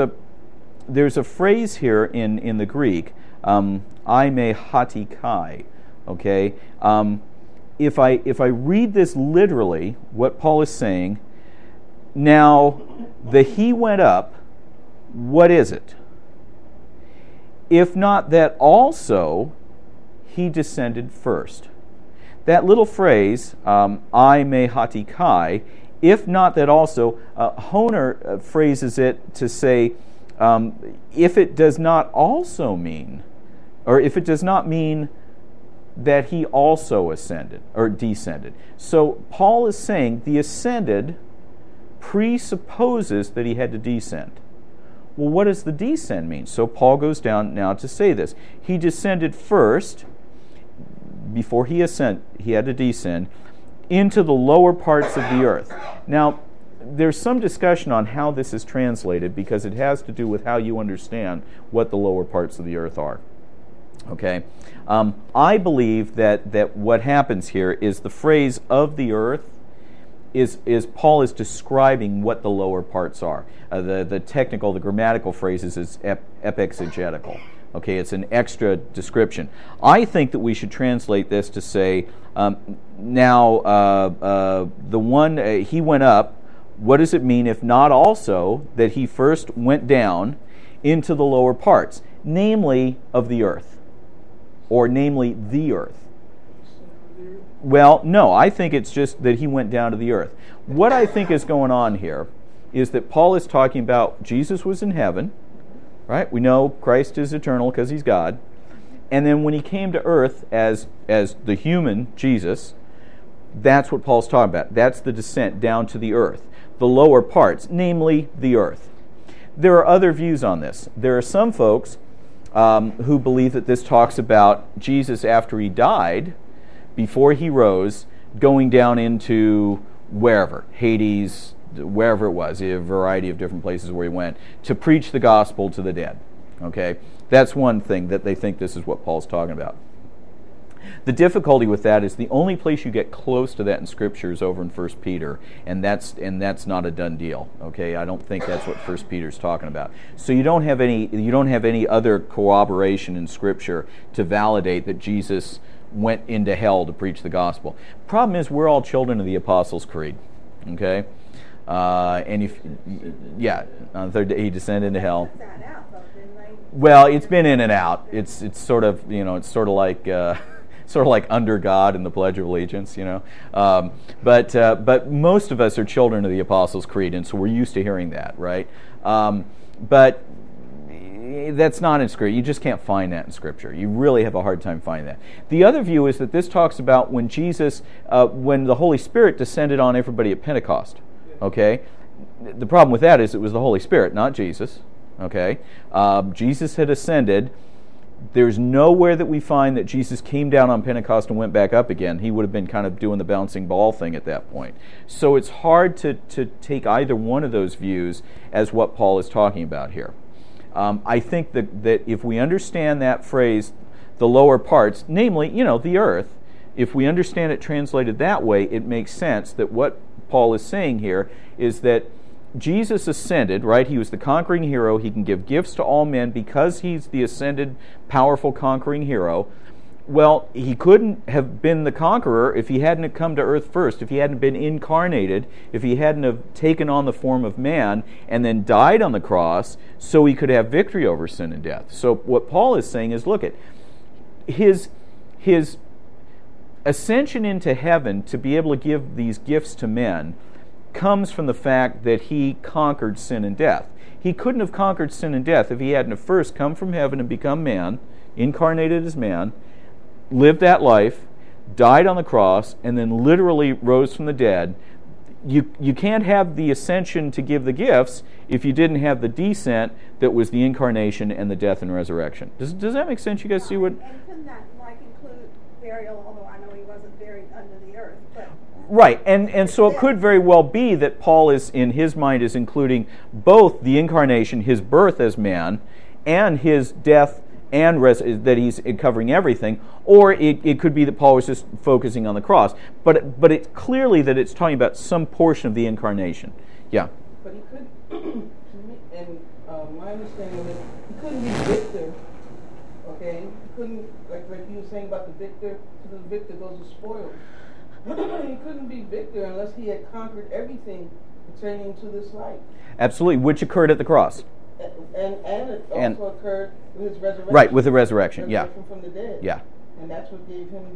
a phrase here in the Greek, aime hati kai, okay? If I read this literally, what Paul is saying, now the he went up, what is it? If not that also he descended first. That little phrase, I me hati kai, if not that also, Honer phrases it to say, if it does not also mean, or if it does not mean that he also ascended or descended. So Paul is saying the ascended presupposes that he had to descend. Well, what does the descend mean? So Paul goes down now to say this. He descended first, before he had to descend, into the lower parts of the earth. Now, there's some discussion on how this is translated because it has to do with how you understand what the lower parts of the earth are. Okay? I believe that what happens here is the phrase of the earth is Paul is describing what the lower parts are. The grammatical phrases is epexegetical. Okay, it's an extra description. I think that we should translate this to say, the one, he went up, what does it mean if not also that he first went down into the lower parts, namely of the earth, or namely the earth? Well, no, I think it's just that he went down to the earth. What I think is going on here is that Paul is talking about Jesus was in heaven, right? We know Christ is eternal because he's God. And then when he came to earth as the human Jesus, that's what Paul's talking about. That's the descent down to the earth, the lower parts, namely the earth. There are other views on this. There are some folks who believe that this talks about Jesus after he died, before he rose, going down into wherever, Hades, wherever it was, a variety of different places where he went, to preach the gospel to the dead. Okay? That's one thing that they think this is what Paul's talking about. The difficulty with that is the only place you get close to that in Scripture is over in 1 Peter, and that's not a done deal. Okay, I don't think that's what 1 Peter's talking about. So you don't have any other corroboration in Scripture to validate that Jesus went into hell to preach the gospel. Problem is, we're all children of the Apostles' Creed. Okay, and if on the third day he descended into hell. Well, it's been in and out. It's sort of like. Sort of like under God in the Pledge of Allegiance, But most of us are children of the Apostles' Creed, and so we're used to hearing that, right? But that's not in Scripture. You just can't find that in Scripture. You really have a hard time finding that. The other view is that this talks about when when the Holy Spirit descended on everybody at Pentecost, okay? The problem with that is it was the Holy Spirit, not Jesus, okay? Jesus had ascended. There's nowhere that we find that Jesus came down on Pentecost and went back up again. He would have been kind of doing the bouncing ball thing at that point. So it's hard to take either one of those views as what Paul is talking about here. I think that if we understand that phrase, the lower parts, namely, the earth, if we understand it translated that way, it makes sense that what Paul is saying here is that Jesus ascended, right? He was the conquering hero. He can give gifts to all men because he's the ascended, powerful, conquering hero. Well, he couldn't have been the conqueror if he hadn't come to earth first, if he hadn't been incarnated, if he hadn't have taken on the form of man and then died on the cross so he could have victory over sin and death. So what Paul is saying is, look at his ascension into heaven to be able to give these gifts to men comes from the fact that he conquered sin and death. He couldn't have conquered sin and death if he hadn't have first come from heaven and become man, incarnated as man, lived that life, died on the cross, and then literally rose from the dead. You can't have the ascension to give the gifts if you didn't have the descent that was the incarnation and the death and resurrection. Does that make sense? You guys see what... And couldn't that include burial, although I know he wasn't buried under the earth, but... Right, and so it could very well be that Paul is, in his mind, is including both the incarnation, his birth as man, and his death, and that he's covering everything, or it could be that Paul was just focusing on the cross. But it's clearly that it's talking about some portion of the incarnation. Yeah. But he could, and my understanding of it, he couldn't be victor. Okay, he couldn't, like you were saying about the victor. To the victor goes the spoils. He couldn't be victor unless he had conquered everything pertaining to this life. Absolutely, which occurred at the cross. And it also occurred with his resurrection. Right, with the resurrection, from the dead. Yeah. And that's what gave him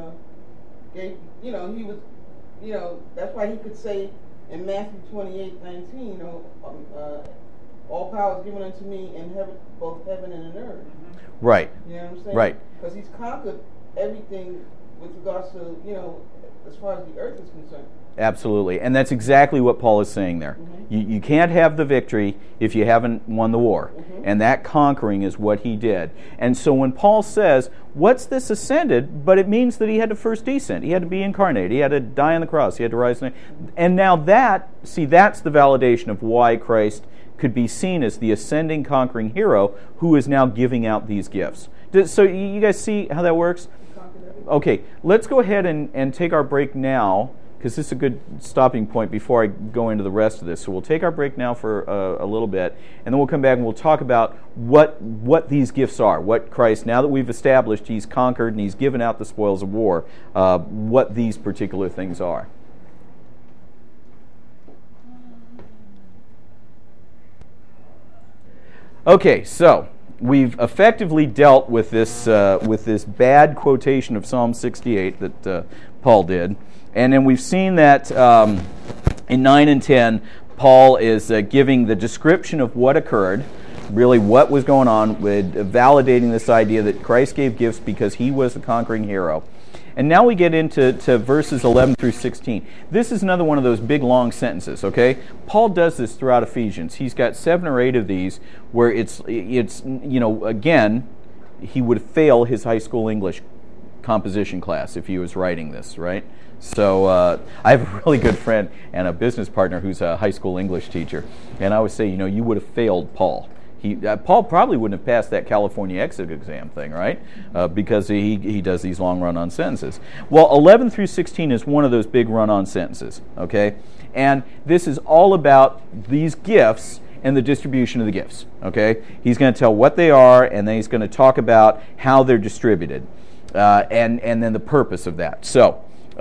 he was, that's why he could say in Matthew 28:19, all power is given unto me in heaven, both heaven and in earth. Right. You know what I'm saying? Right. Because he's conquered everything with regards to, as far as the earth is concerned. Absolutely. And that's exactly what Paul is saying there. Mm-hmm. You can't have the victory if you haven't won the war. Mm-hmm. And that conquering is what he did. And so when Paul says, what's this ascended? But it means that he had to first descend. He had to be incarnated. He had to die on the cross. He had to rise. And now that's the validation of why Christ could be seen as the ascending, conquering hero who is now giving out these gifts. So you guys see how that works? Okay, let's go ahead and take our break now, because this is a good stopping point before I go into the rest of this. So we'll take our break now for a little bit, and then we'll come back and we'll talk about what these gifts are, what Christ, now that we've established he's conquered and he's given out the spoils of war, what these particular things are. Okay, so we've effectively dealt with this bad quotation of Psalm 68 that Paul did, and then we've seen that in 9 and 10, Paul is giving the description of what occurred, really what was going on, with validating this idea that Christ gave gifts because he was the conquering hero. And now we get into verses 11 through 16. This is another one of those big, long sentences, okay? Paul does this throughout Ephesians. He's got 7 or 8 of these where it's again, he would fail his high school English composition class if he was writing this, right? So I have a really good friend and a business partner who's a high school English teacher, and I always say, you would have failed Paul. Paul probably wouldn't have passed that California exit exam thing, right? Because he does these long run-on sentences. Well, 11 through 16 is one of those big run-on sentences, okay? And this is all about these gifts and the distribution of the gifts, okay? He's going to tell what they are, and then he's going to talk about how they're distributed, and then the purpose of that. So,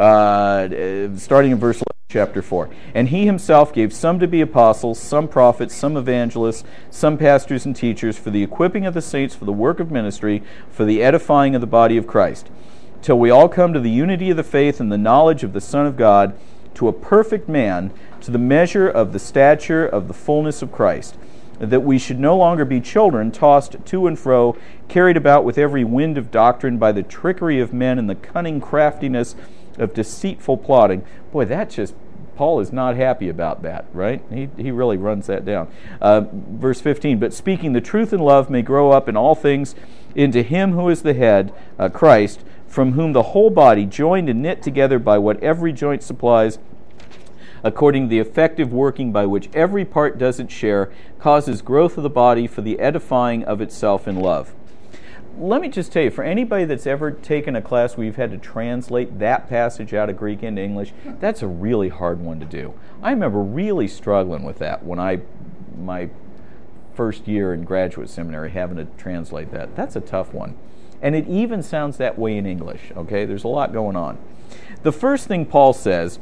starting in verse 11, chapter 4. And he himself gave some to be apostles, some prophets, some evangelists, some pastors and teachers for the equipping of the saints, for the work of ministry, for the edifying of the body of Christ, till we all come to the unity of the faith and the knowledge of the Son of God, to a perfect man, to the measure of the stature of the fullness of Christ, that we should no longer be children, tossed to and fro, carried about with every wind of doctrine by the trickery of men and the cunning craftiness of deceitful plotting. Boy, Paul is not happy about that, right? He really runs that down. Verse 15, but speaking the truth in love may grow up in all things into him who is the head, Christ, from whom the whole body, joined and knit together by what every joint supplies, according to the effective working by which every part does its share, causes growth of the body for the edifying of itself in love. Let me just tell you, for anybody that's ever taken a class where you've had to translate that passage out of Greek into English, that's a really hard one to do. I remember really struggling with that when my first year in graduate seminary, having to translate that. That's a tough one. And it even sounds that way in English, okay? There's a lot going on. The first thing Paul says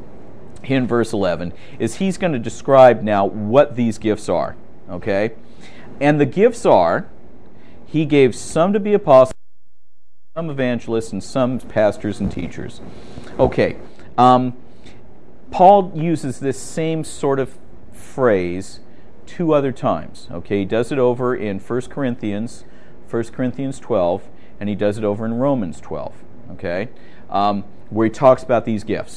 in verse 11 is he's going to describe now what these gifts are, okay? And the gifts are, he gave some to be apostles, some evangelists, and some pastors and teachers. Okay, Paul uses this same sort of phrase 2 other times. Okay, he does it over in 1 Corinthians 12, and he does it over in Romans 12, okay, where he talks about these gifts.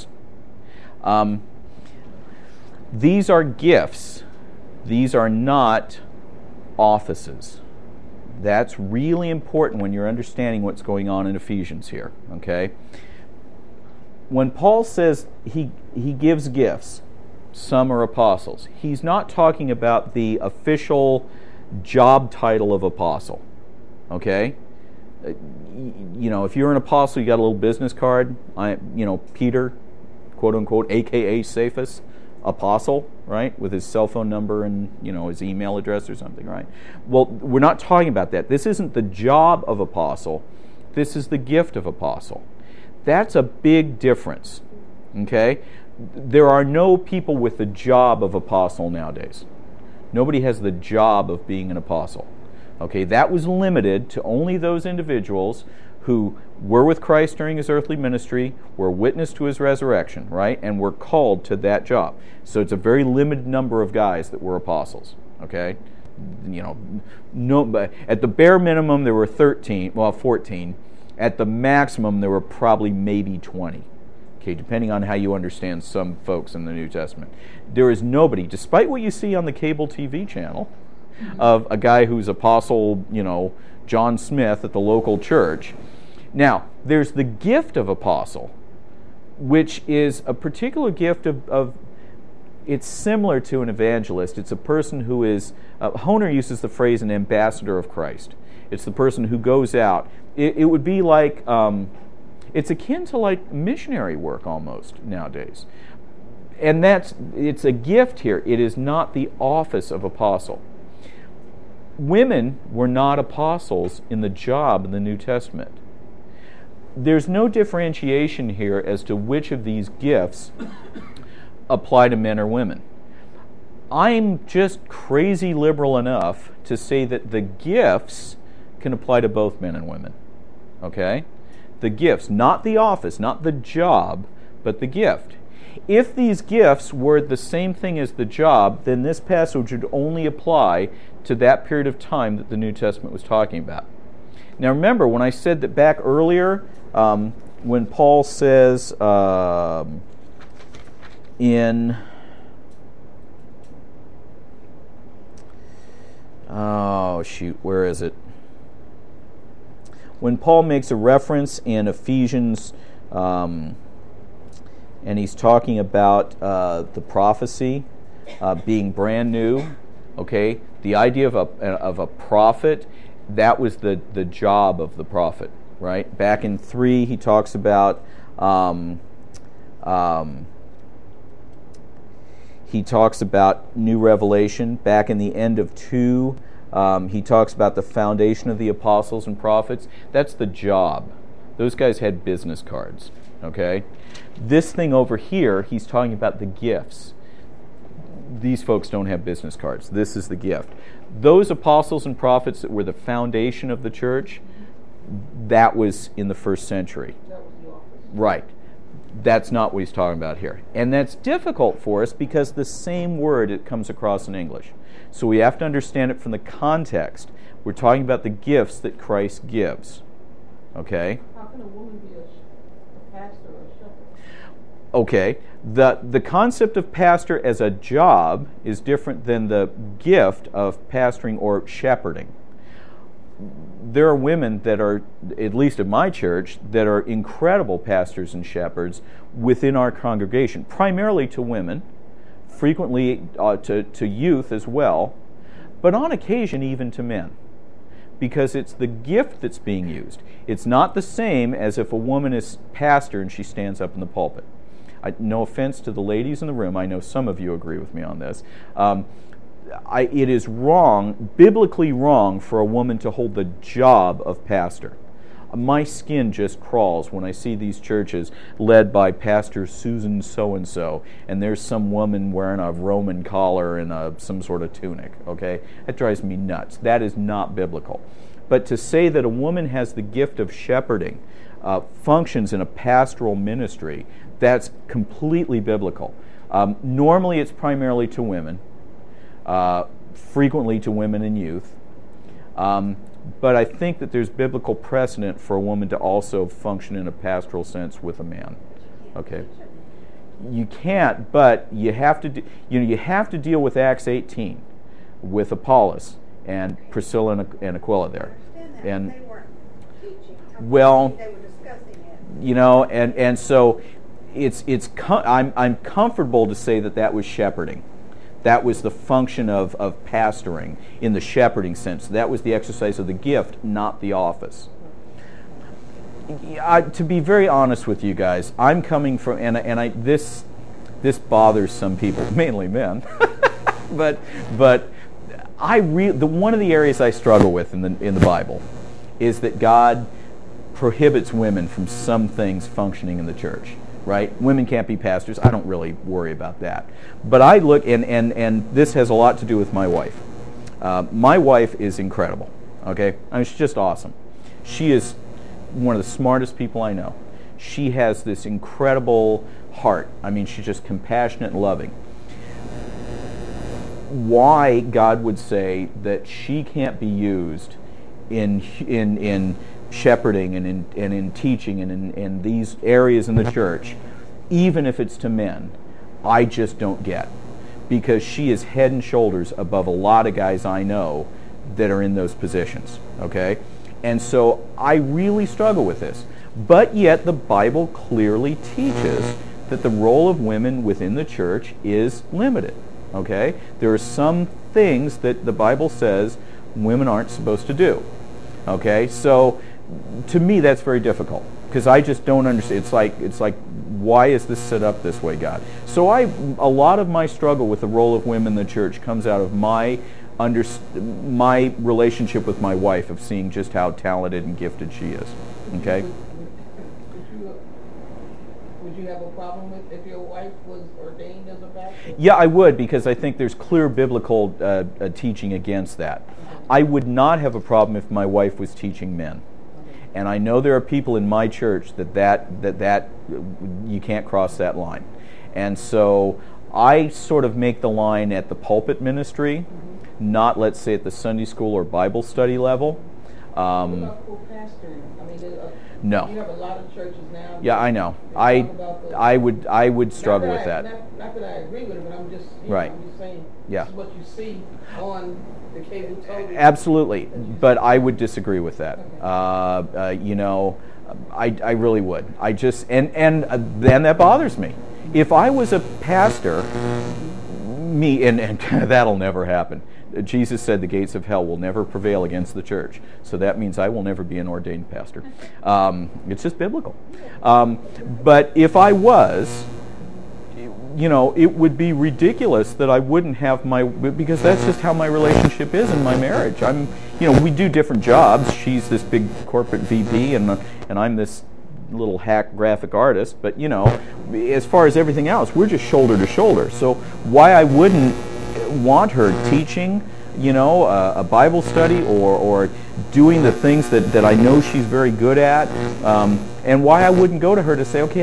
These are gifts. These are not offices. That's really important when you're understanding what's going on in Ephesians here, okay? When Paul says he gives gifts, some are apostles, he's not talking about the official job title of apostle, okay? If you're an apostle, you got a little business card, Peter, quote unquote, aka Cephas, apostle, right, with his cell phone number and his email address or something, right? Well, we're not talking about that. This isn't the job of apostle. This is the gift of apostle. That's a big difference, okay? There are no people with the job of apostle nowadays. Nobody has the job of being an apostle, okay? That was limited to only those individuals who were with Christ during his earthly ministry, were witness to his resurrection, right, and were called to that job. So it's a very limited number of guys that were apostles, okay? But at the bare minimum there were 14. At the maximum there were probably maybe 20, okay, depending on how you understand some folks in the New Testament. There is nobody, despite what you see on the cable TV channel, of a guy who's apostle, John Smith at the local church. Now, there's the gift of apostle, which is a particular gift of it's similar to an evangelist. It's a person who is, Honer uses the phrase an ambassador of Christ. It's the person who goes out. It would be like, it's akin to like missionary work almost nowadays. And it's a gift here. It is not the office of apostle. Women were not apostles in the job in the New Testament. There's no differentiation here as to which of these gifts apply to men or women. I'm just crazy liberal enough to say that the gifts can apply to both men and women. Okay? The gifts, not the office, not the job, but the gift. If these gifts were the same thing as the job, then this passage would only apply to that period of time that the New Testament was talking about. Now remember, when I said that back earlier, when Paul says where is it? when Paul makes a reference in Ephesians, and he's talking about the prophecy being brand new, okay, the idea of a prophet, that was the job of the prophet, right? Back in 3, he talks about new revelation. Back in the end of 2, he talks about the foundation of the apostles and prophets. That's the job. Those guys had business cards, okay? This thing over here, he's talking about the gifts. These folks don't have business cards. This is the gift. Those apostles and prophets that were the foundation of the church, that was in the first century. That was the office. Right. That's not what he's talking about here. And that's difficult for us because the same word, it comes across in English. So we have to understand it from the context. We're talking about the gifts that Christ gives. Okay? How can a woman be a pastor or a shepherd? Okay. The concept of pastor as a job is different than the gift of pastoring or shepherding. There are women that are, at least in my church, that are incredible pastors and shepherds within our congregation, primarily to women, frequently to youth as well, but on occasion even to men, because it's the gift that's being used. It's not the same as if a woman is pastor and she stands up in the pulpit. No offense to the ladies in the room, I know some of you agree with me on this. It is wrong, biblically wrong, for a woman to hold the job of pastor. My skin just crawls when I see these churches led by Pastor Susan so-and-so, and there's some woman wearing a Roman collar and some sort of tunic, okay? That drives me nuts. That is not biblical. But to say that a woman has the gift of shepherding, functions in a pastoral ministry, that's completely biblical. Normally it's primarily to women, frequently to women and youth. But I think that there's biblical precedent for a woman to also function in a pastoral sense with a man. Okay, you can't, but you have to. You have to deal with Acts 18, with Apollos and Priscilla and Aquila there, and They weren't teaching. well, They were discussing it. you know, and so I'm comfortable to say that was shepherding. That was the function of pastoring in the shepherding sense. That was the exercise of the gift, not the office. To be very honest with you guys, I'm coming from, this bothers some people, mainly men, but one of the areas I struggle with in the Bible is that God prohibits women from some things functioning in the church. Right? Women can't be pastors. I don't really worry about that. But I look, and this has a lot to do with my wife. My wife is incredible. Okay? I mean, she's just awesome. She is one of the smartest people I know. She has this incredible heart. I mean, she's just compassionate and loving. Why God would say that she can't be used in shepherding and in teaching and in these areas in the church, even if it's to men, I just don't get. Because she is head and shoulders above a lot of guys I know that are in those positions, okay? And so I really struggle with this. But yet the Bible clearly teaches that the role of women within the church is limited, okay? There are some things that the Bible says women aren't supposed to do, okay? So to me, that's very difficult because I just don't understand. It's like, why is this set up this way, God? So a lot of my struggle with the role of women in the church comes out of my relationship with my wife, of seeing just how talented and gifted she is. Okay. Would you have a problem with if your wife was ordained as a pastor? Yeah, I would, because I think there's clear biblical teaching against that. I would not have a problem if my wife was teaching men. And I know there are people in my church that you can't cross that line. And so I sort of make the line at the pulpit ministry, not, let's say, at the Sunday school or Bible study level. What about co-pastoring? I mean, No. you have a lot of churches now. Yeah, I know. They talk about the- I would struggle with that. Not that I agree with it, but I'm just, Right. I'm just saying, Yeah. this is what you see on the cable television. Absolutely, but I would disagree with that. You know, I really would. I just and then that bothers me. If I was a pastor, and that'll never happen. Jesus said the gates of hell will never prevail against the church. So that means I will never be an ordained pastor. It's just biblical. But if I was, you know, it would be ridiculous that I wouldn't have because that's just how my relationship is in my marriage. You know, we do different jobs. She's this big corporate VP, and I'm this little hack graphic artist. But, you know, as far as everything else, we're just shoulder to shoulder. So why I wouldn't want her teaching, you know, a Bible study or doing the things that I know she's very good at, and why I wouldn't go to her to say, okay,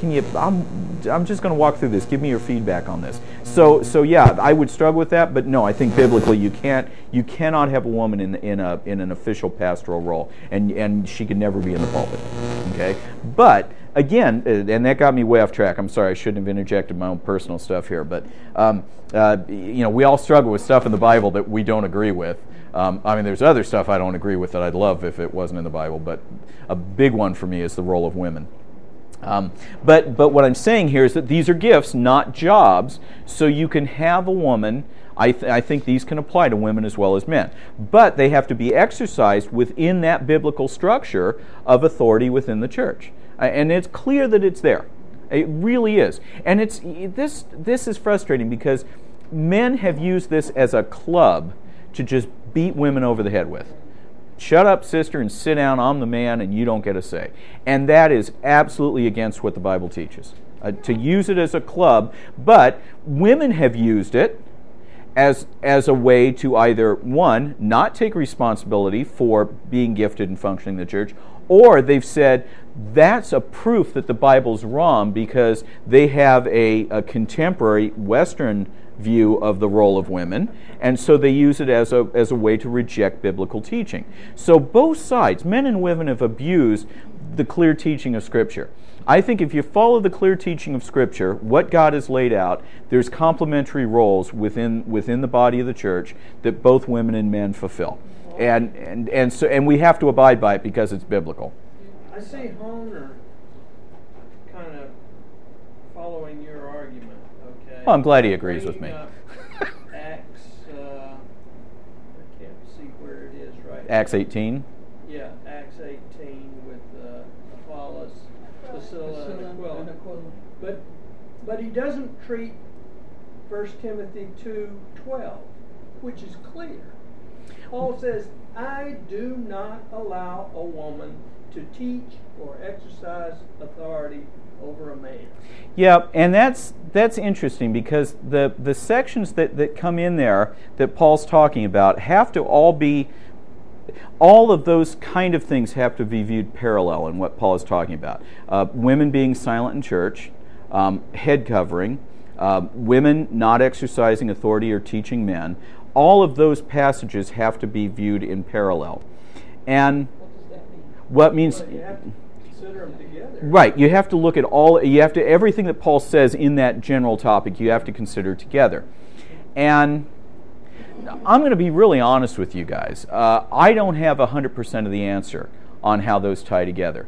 I'm just going to walk through this. Give me your feedback on this. So yeah, I would struggle with that, but no, I think biblically you cannot have a woman in an official pastoral role, and she could never be in the pulpit. Okay, but again, and that got me way off track. I'm sorry, I shouldn't have interjected my own personal stuff here, but you know, we all struggle with stuff in the Bible that we don't agree with. I mean, there's other stuff I don't agree with that I'd love if it wasn't in the Bible, but a big one for me is the role of women. But what I'm saying here is that these are gifts, not jobs, so you can have a woman. I think these can apply to women as well as men. But they have to be exercised within that biblical structure of authority within the church. And it's clear that it's there. It really is. And this is frustrating because men have used this as a club to just beat women over the head with. Shut up, sister, and sit down. I'm the man, and you don't get a say. And that is absolutely against what the Bible teaches. To use it as a club, but women have used it as a way to either, one, not take responsibility for being gifted and functioning in the church, or they've said that's a proof that the Bible's wrong because they have a contemporary Western view of the role of women, and so they use it as a way to reject biblical teaching. So both sides, men and women, have abused the clear teaching of Scripture. I think if you follow the clear teaching of Scripture, what God has laid out, there's complementary roles within the body of the church that both women and men fulfill. And we have to abide by it because it's biblical. I see Honer kind of following your argument, okay? Well, I'm glad he agrees with me. Acts, I can't see where it is right Acts now. 18? Yeah, Acts 18 with Apollos, Priscilla, and Aquila. But he doesn't treat 1 Timothy 2:12, which is clear. Paul says, I do not allow a woman to teach or exercise authority over a man. Yeah, and that's interesting because the sections that come in there that Paul's talking about have to all of those kind of things have to be viewed parallel in what Paul is talking about. Women being silent in church, head covering, women not exercising authority or teaching men. All of those passages have to be viewed in parallel. And what means... But you have to consider them together. Right. You have to look at everything that Paul says in that general topic, you have to consider together. And I'm going to be really honest with you guys. I don't have 100% of the answer on how those tie together.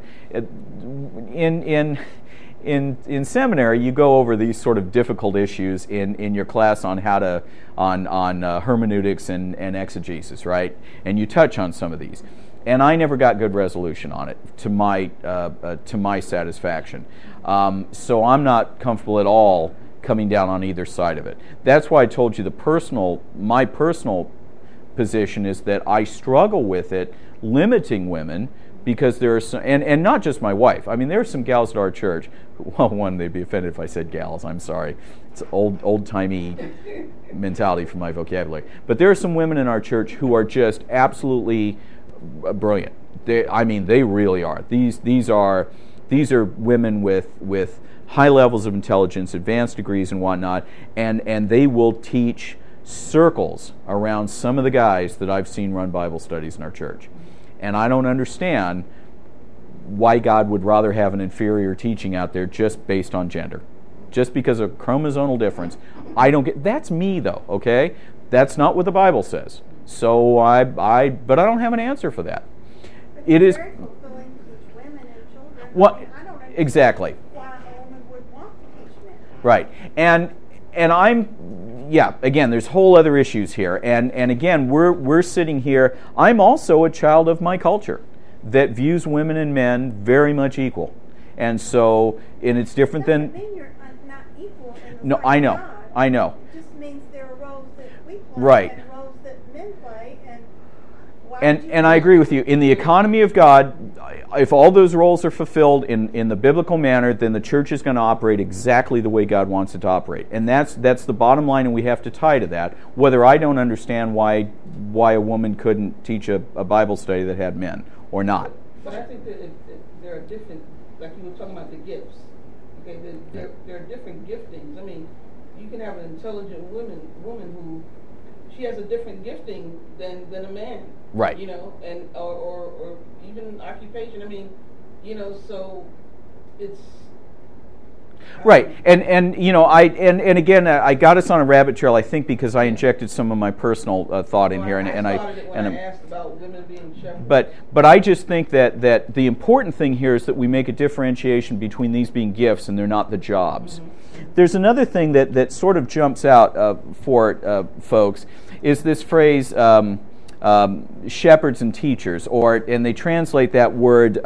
In seminary, you go over these sort of difficult issues in your class on how on hermeneutics and exegesis, right? And you touch on some of these. And I never got good resolution on it to my satisfaction. So I'm not comfortable at all coming down on either side of it. That's why I told you my personal position is that I struggle with it limiting women because there are some, and not just my wife. I mean, there are some gals at our church. Well, one, they'd be offended if I said gals. I'm sorry. It's old-timey mentality from my vocabulary. But there are some women in our church who are just absolutely brilliant. They really are. These are women with high levels of intelligence, advanced degrees and whatnot, and they will teach circles around some of the guys that I've seen run Bible studies in our church. and I don't understand why God would rather have an inferior teaching out there just based on gender. Just because of chromosomal difference. I don't get, that's me though, okay? That's not what the Bible says. So but I don't have an answer for that. It is very fulfilling to teach women and children. what I mean, I don't understand exactly. why a woman would want to teach men. Right. And again, there's whole other issues here. And again, we're sitting here. I'm also a child of my culture that views women and men very much equal. And so, and it's different Doesn't than mean you're not equal in the No, sight I of know. God. I know. It just means there are roles that we play Right. and roles that men play, and why And would you and I agree with you. In the economy of God, if all those roles are fulfilled in the biblical manner, then the church is going to operate exactly the way God wants it to operate. And that's the bottom line, and we have to tie to that. Whether I don't understand why a woman couldn't teach a Bible study that had men or not. But I think that there are different, like you were talking about the gifts. Okay, there are different giftings. I mean, you can have an intelligent woman who she has a different gifting than a man. Right. You know, and or even occupation. I mean, you know, so it's Right, and you know, and again, I got us on a rabbit trail, I think, because I injected some of my personal thought in here, I asked about women being shepherds. But I just think that the important thing here is that we make a differentiation between these being gifts and they're not the jobs. Mm-hmm. There's another thing that sort of jumps out for folks is this phrase shepherds and teachers, and they translate that word.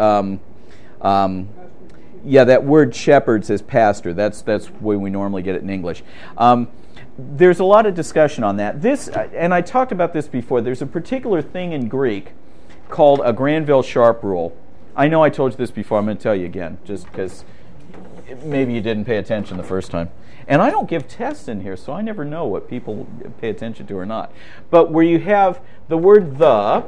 That word shepherds as pastor. That's the way we normally get it in English. There's a lot of discussion on that. And I talked about this before, there's a particular thing in Greek called a Granville-Sharp rule. I know I told you this before, I'm going to tell you again, just because maybe you didn't pay attention the first time. And I don't give tests in here, so I never know what people pay attention to or not. But where you have the word the,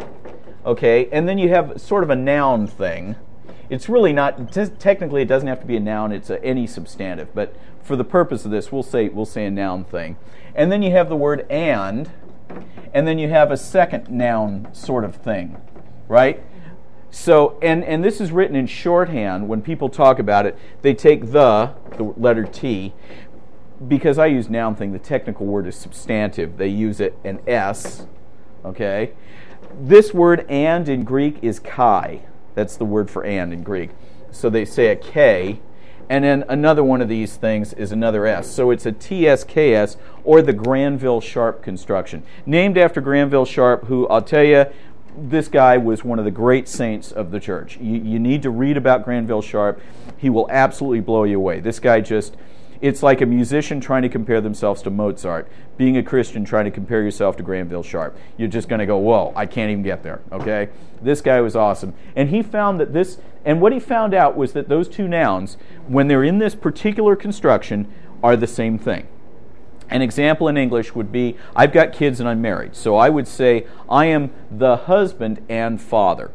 okay, and then you have sort of a noun thing. It's really not, technically it doesn't have to be a noun, it's any substantive, but for the purpose of this, we'll say a noun thing. And then you have the word and then you have a second noun sort of thing, right? So, and this is written in shorthand. When people talk about it, they take the letter T, because I use noun thing, the technical word is substantive. They use it an S, okay? This word and in Greek is kai. That's the word for and in Greek. So they say a K, and then another one of these things is another S. So it's a TSKS, or the Granville-Sharp construction. Named after Granville-Sharp, who, I'll tell you, this guy was one of the great saints of the church. You need to read about Granville-Sharp. He will absolutely blow you away. This guy it's like a musician trying to compare themselves to Mozart. Being a Christian trying to compare yourself to Granville-Sharp. You're just going to go, whoa, I can't even get there, okay? This guy was awesome. And he found that and what he found out was that those two nouns, when they're in this particular construction, are the same thing. An example in English would be, I've got kids and I'm married. So I would say, I am the husband and father.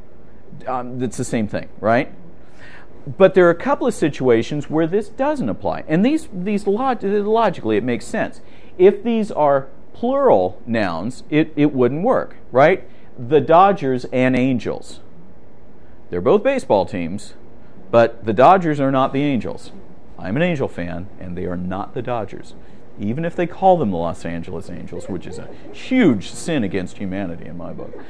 That's the same thing, right? But there are a couple of situations where this doesn't apply. And these logically, it makes sense. If these are plural nouns, it wouldn't work, right? The Dodgers and Angels. They're both baseball teams, but the Dodgers are not the Angels. I'm an Angel fan, and they are not the Dodgers. Even if they call them the Los Angeles Angels, which is a huge sin against humanity in my book.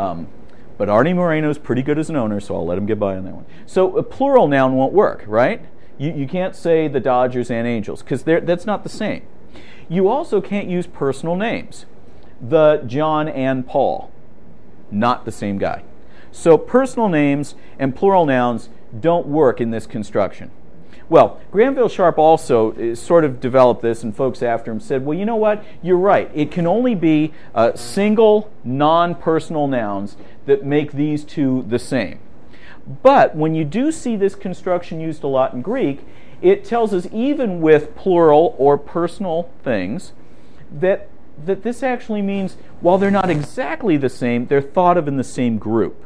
But Artie Moreno's pretty good as an owner, so I'll let him get by on that one. So a plural noun won't work, right? You can't say the Dodgers and Angels, because that's not the same. You also can't use personal names. The John and Paul, not the same guy. So personal names and plural nouns don't work in this construction. Well, Granville-Sharp also sort of developed this, and folks after him said, well, you know what? You're right. It can only be single, non-personal nouns that make these two the same. But when you do see this construction used a lot in Greek, it tells us even with plural or personal things that this actually means, while they're not exactly the same, they're thought of in the same group.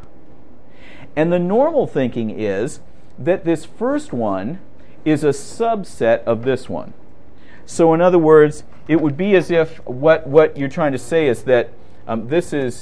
And the normal thinking is that this first one is a subset of this one. So in other words, it would be as if what you're trying to say is that this is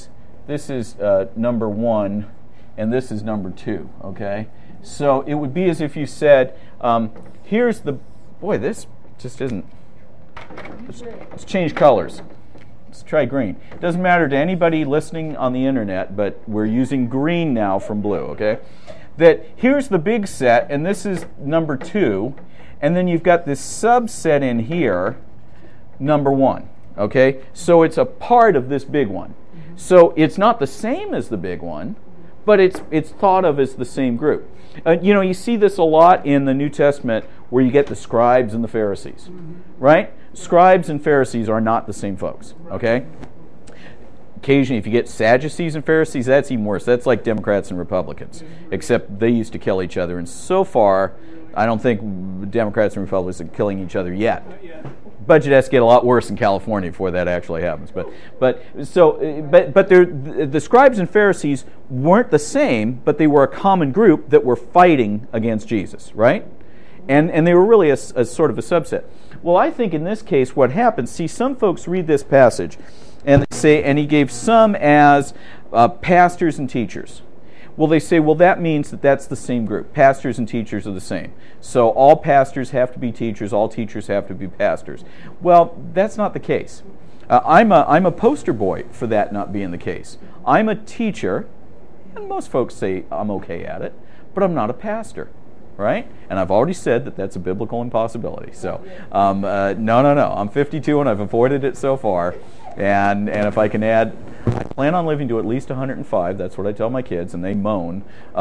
this is number 1, and this is number 2, okay? So it would be as if you said, here's the, boy, this just isn't, let's change colors. Let's try green. It doesn't matter to anybody listening on the internet, but we're using green now from blue, okay? That here's the big set, and this is number 2, and then you've got this subset in here, number 1, okay? So it's a part of this big one. So it's not the same as the big one, but it's thought of as the same group. You see this a lot in the New Testament where you get the scribes and the Pharisees, right? Scribes and Pharisees are not the same folks, okay? Occasionally, if you get Sadducees and Pharisees, that's even worse. That's like Democrats and Republicans, except they used to kill each other. And so far, I don't think Democrats and Republicans are killing each other yet. Budget has to get a lot worse in California before that actually happens. But the scribes and Pharisees weren't the same, but they were a common group that were fighting against Jesus, right? And they were really a sort of a subset. Well, I think in this case what happens, see, some folks read this passage and they say, and he gave some as pastors and teachers. Well, they say, well, that means that that's the same group. Pastors and teachers are the same. So all pastors have to be teachers, all teachers have to be pastors. Well, that's not the case. I'm a poster boy for that not being the case. I'm a teacher, and most folks say I'm okay at it, but I'm not a pastor, right? And I've already said that that's a biblical impossibility. So, no. I'm 52 and I've avoided it so far. And if I can add, I plan on living to at least 105. That's what I tell my kids, and they moan. So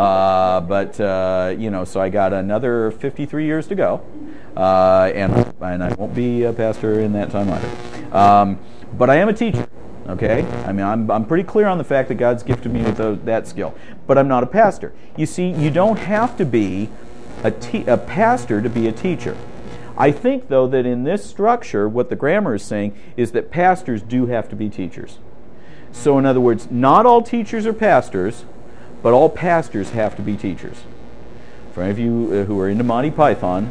I got another 53 years to go, and I won't be a pastor in that time either. But I am a teacher. Okay, I mean I'm pretty clear on the fact that God's gifted me with that skill, but I'm not a pastor. You see, you don't have to be a pastor to be a teacher. I think, though, that in this structure, what the grammar is saying is that pastors do have to be teachers. So, in other words, not all teachers are pastors, but all pastors have to be teachers. For any of you who are into Monty Python,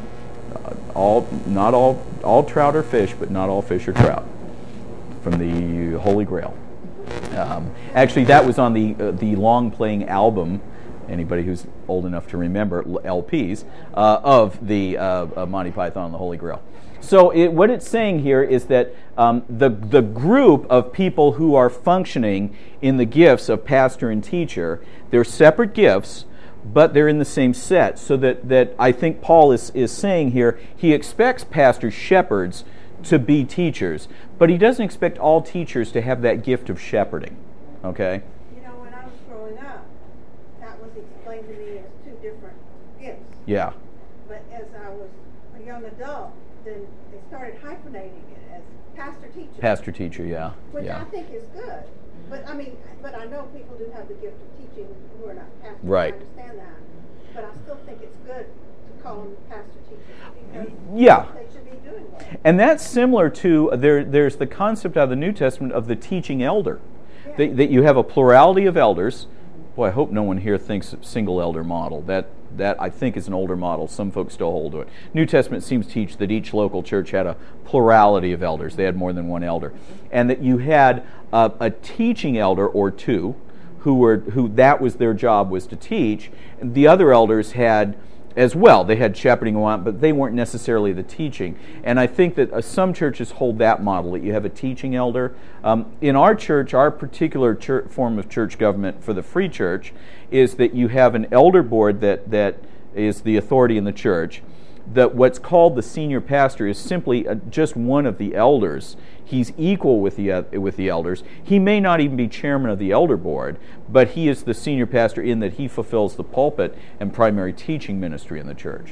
not all trout are fish, but not all fish are trout, from the Holy Grail. Actually, that was on the long-playing album. Anybody who's old enough to remember LPs of the Monty Python and the Holy Grail. So what it's saying here is that the group of people who are functioning in the gifts of pastor and teacher, they're separate gifts, but they're in the same set. So that I think Paul is saying here, he expects pastors, shepherds, to be teachers, but he doesn't expect all teachers to have that gift of shepherding. Okay? When I was growing up, that was explained to me as two different gifts. Yeah. But as I was a young adult, then they started hyphenating it as pastor-teacher. Pastor-teacher, yeah. Which yeah. I think is good. But I know people do have the gift of teaching who are not pastors. Right. I understand that. But I still think it's good to call them pastor-teachers because yeah. they should be doing that. And that's similar to, there's the concept out of the New Testament of the teaching elder. Yeah. That you have a plurality of elders. Boy, I hope no one here thinks single elder model. That I think is an older model. Some folks still hold to it. New Testament seems to teach that each local church had a plurality of elders. They had more than one elder. And that you had a teaching elder or two who that was their job, was to teach. And the other elders had as well. They had shepherding on, but they weren't necessarily the teaching. And I think that some churches hold that model, that you have a teaching elder. In our church, our particular form of church government for the Free Church is that you have an elder board that is the authority in the church. That what's called the senior pastor is simply just one of the elders. He's equal with the elders. He may not even be chairman of the elder board, but he is the senior pastor in that he fulfills the pulpit and primary teaching ministry in the church.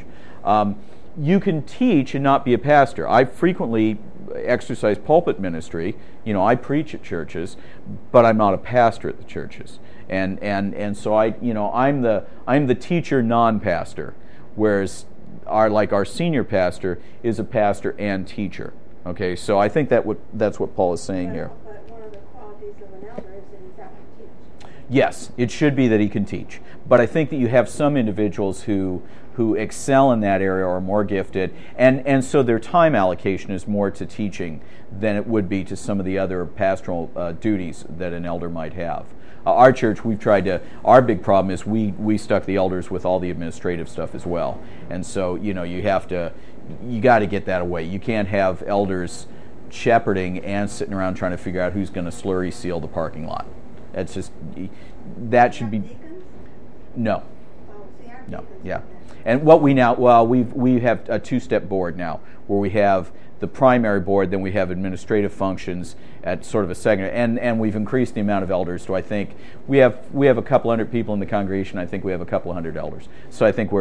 You can teach and not be a pastor. I frequently exercise pulpit ministry. I preach at churches, but I'm not a pastor at the churches. And so I'm the teacher non-pastor, whereas our senior pastor is a pastor and teacher. Okay, so I think that's what Paul is saying here. But one of the qualities of an elder is that he's out to teach. Yes, it should be that he can teach. But I think that you have some individuals who excel in that area or are more gifted, and so their time allocation is more to teaching than it would be to some of the other pastoral duties that an elder might have. our church, we've tried to, our big problem is we stuck the elders with all the administrative stuff as well. And so, you got to get that away. You can't have elders shepherding and sitting around trying to figure out who's going to slurry seal the parking lot. That's just, that should be, no. No, yeah. And what we now, we have a two-step board now, where we have the primary board, then we have administrative functions at sort of a second, and we've increased the amount of elders. So I think we have a couple hundred people in the congregation. I think we have a couple hundred elders. So I think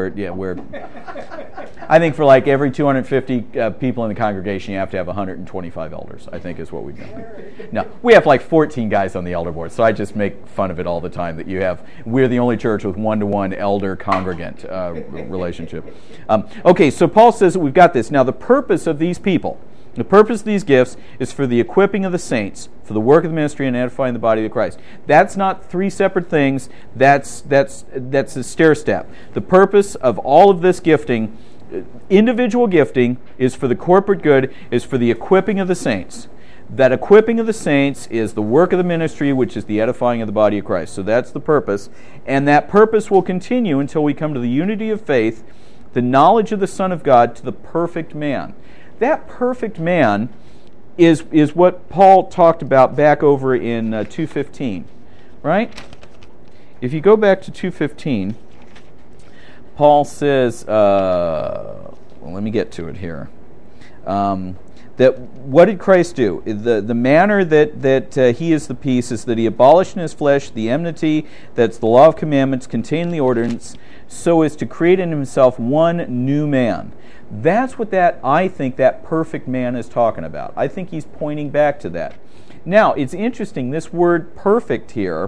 I think for like every 250 people in the congregation, you have to have 125 elders, I think is what we've done. No, we have like 14 guys on the elder board, so I just make fun of it all the time that we're the only church with one-to-one elder-congregant relationship. Okay, so Paul says that we've got this. Now the purpose of these people, the purpose of these gifts is for the equipping of the saints, for the work of the ministry and edifying the body of Christ. That's not three separate things. That's a stair step. The purpose of all of this gifting, individual gifting, is for the corporate good, is for the equipping of the saints. That equipping of the saints is the work of the ministry, which is the edifying of the body of Christ. So that's the purpose. And that purpose will continue until we come to the unity of faith, the knowledge of the Son of God, to the perfect man. That perfect man is what Paul talked about back over in 2:15, right? If you go back to 2:15, Paul says, well, let me get to it here. That what did Christ do? The manner that he is the peace is that he abolished in his flesh the enmity, that's the law of commandments contained in the ordinance, so as to create in himself one new man. That's what I think that perfect man is talking about. I think he's pointing back to that. Now, it's interesting, this word perfect here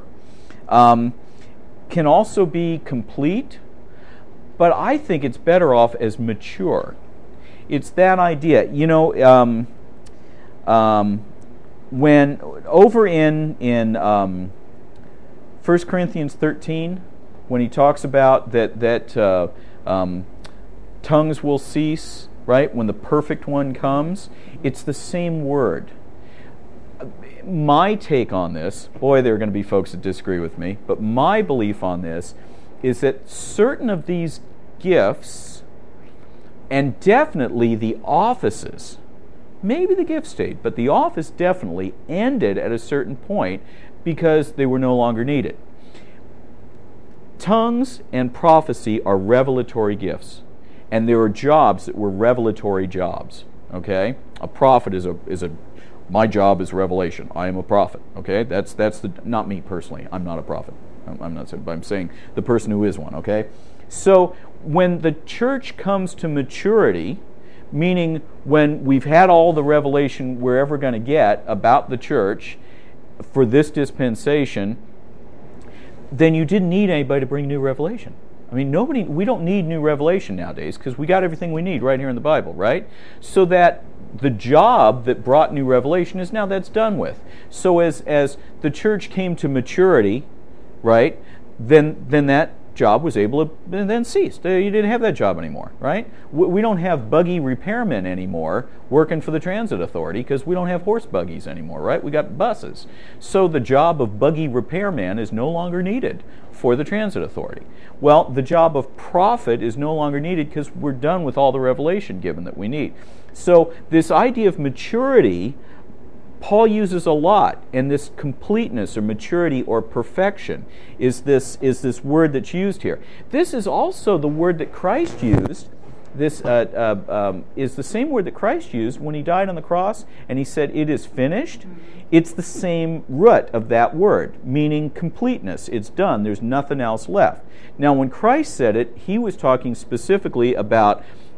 can also be complete, but I think it's better off as mature. It's that idea. When over in 1 Corinthians 13, when he talks about that tongues will cease, right? When the perfect one comes, it's the same word. My take on this, boy, there are going to be folks that disagree with me, but my belief on this is that certain of these gifts, and definitely the offices, maybe the gift stayed, but the office definitely ended at a certain point because they were no longer needed. Tongues and prophecy are revelatory gifts. And there are jobs that were revelatory jobs. Okay, a prophet is my job is revelation. I am a prophet. Okay, that's not me personally. I'm not a prophet. I'm not saying, but I'm saying the person who is one. Okay, so when the church comes to maturity, meaning when we've had all the revelation we're ever going to get about the church for this dispensation, then you didn't need anybody to bring new revelation. I mean, we don't need new revelation nowadays because we got everything we need right here in the Bible, right? So that the job that brought new revelation is now that's done with. So as the church came to maturity, right, then that job was able to then cease. You didn't have that job anymore, right? We don't have buggy repairmen anymore working for the transit authority because we don't have horse buggies anymore, right? We got buses. So the job of buggy repairman is no longer needed for the transit authority. Well, the job of prophet is no longer needed because we're done with all the revelation given that we need. So this idea of maturity, Paul uses a lot, and this completeness or maturity or perfection is this word that's used here. This is also the word that Christ used. This is the same word that Christ used when he died on the cross and he said, "It is finished." It's the same root of that word, meaning completeness. It's done. There's nothing else left. Now, when Christ said it, he was talking specifically about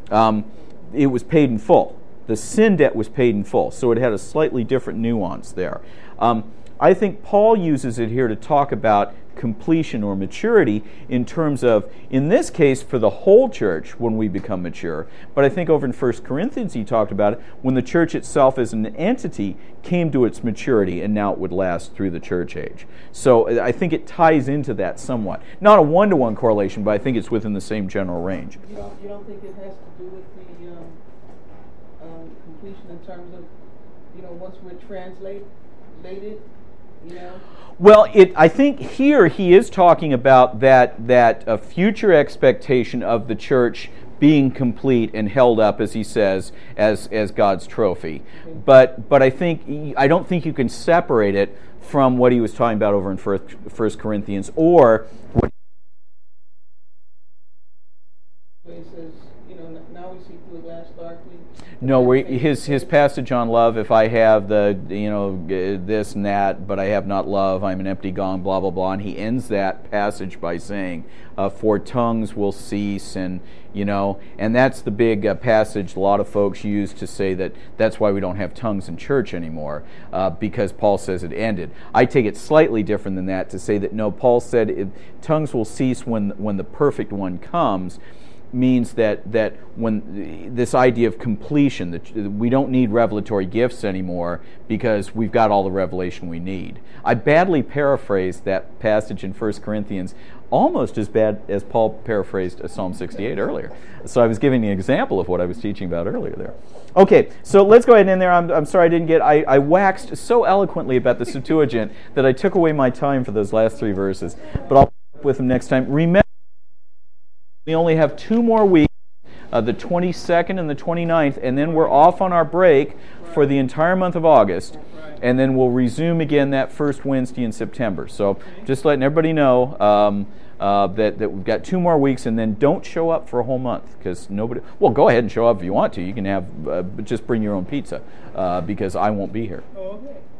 it was paid in full. The sin debt was paid in full, so it had a slightly different nuance there. I think Paul uses it here to talk about completion or maturity in terms of, in this case, for the whole church when we become mature. But I think over in 1 Corinthians he talked about it when the church itself as an entity came to its maturity and now it would last through the church age. So I think it ties into that somewhat. Not a one-to-one correlation, but I think it's within the same general range. You don't think it has to do with the completion in terms of, once we're translated you know? Well, I think here he is talking about that future expectation of the church being complete and held up, as he says, as God's trophy. But I don't think you can separate it from what he was talking about over in 1 Corinthians, or what He says, now we see through a glass darkly. No, his passage on love, if I have this and that, but I have not love, I'm an empty gong, blah, blah, blah. And he ends that passage by saying, for tongues will cease, and that's the big passage a lot of folks use to say that's why we don't have tongues in church anymore, because Paul says it ended. I take it slightly different than that to say that, no, Paul said tongues will cease when the perfect one comes, means that when this idea of completion, that we don't need revelatory gifts anymore because we've got all the revelation we need. I badly paraphrased that passage in 1 Corinthians, almost as bad as Paul paraphrased Psalm 68 earlier. So I was giving an example of what I was teaching about earlier there. Okay, so let's go ahead and end there. I'm sorry I didn't I waxed so eloquently about the Septuagint that I took away my time for those last 3 verses. But I'll pick up with them next time. Remember, we only have 2 more weeks, the 22nd and the 29th, and then we're off on our break for the entire month of August, and then we'll resume again that first Wednesday in September. So just letting everybody know that we've got 2 more weeks, and then don't show up for a whole month, because nobody... Well, go ahead and show up if you want to. You can have just bring your own pizza, because I won't be here. Oh, okay.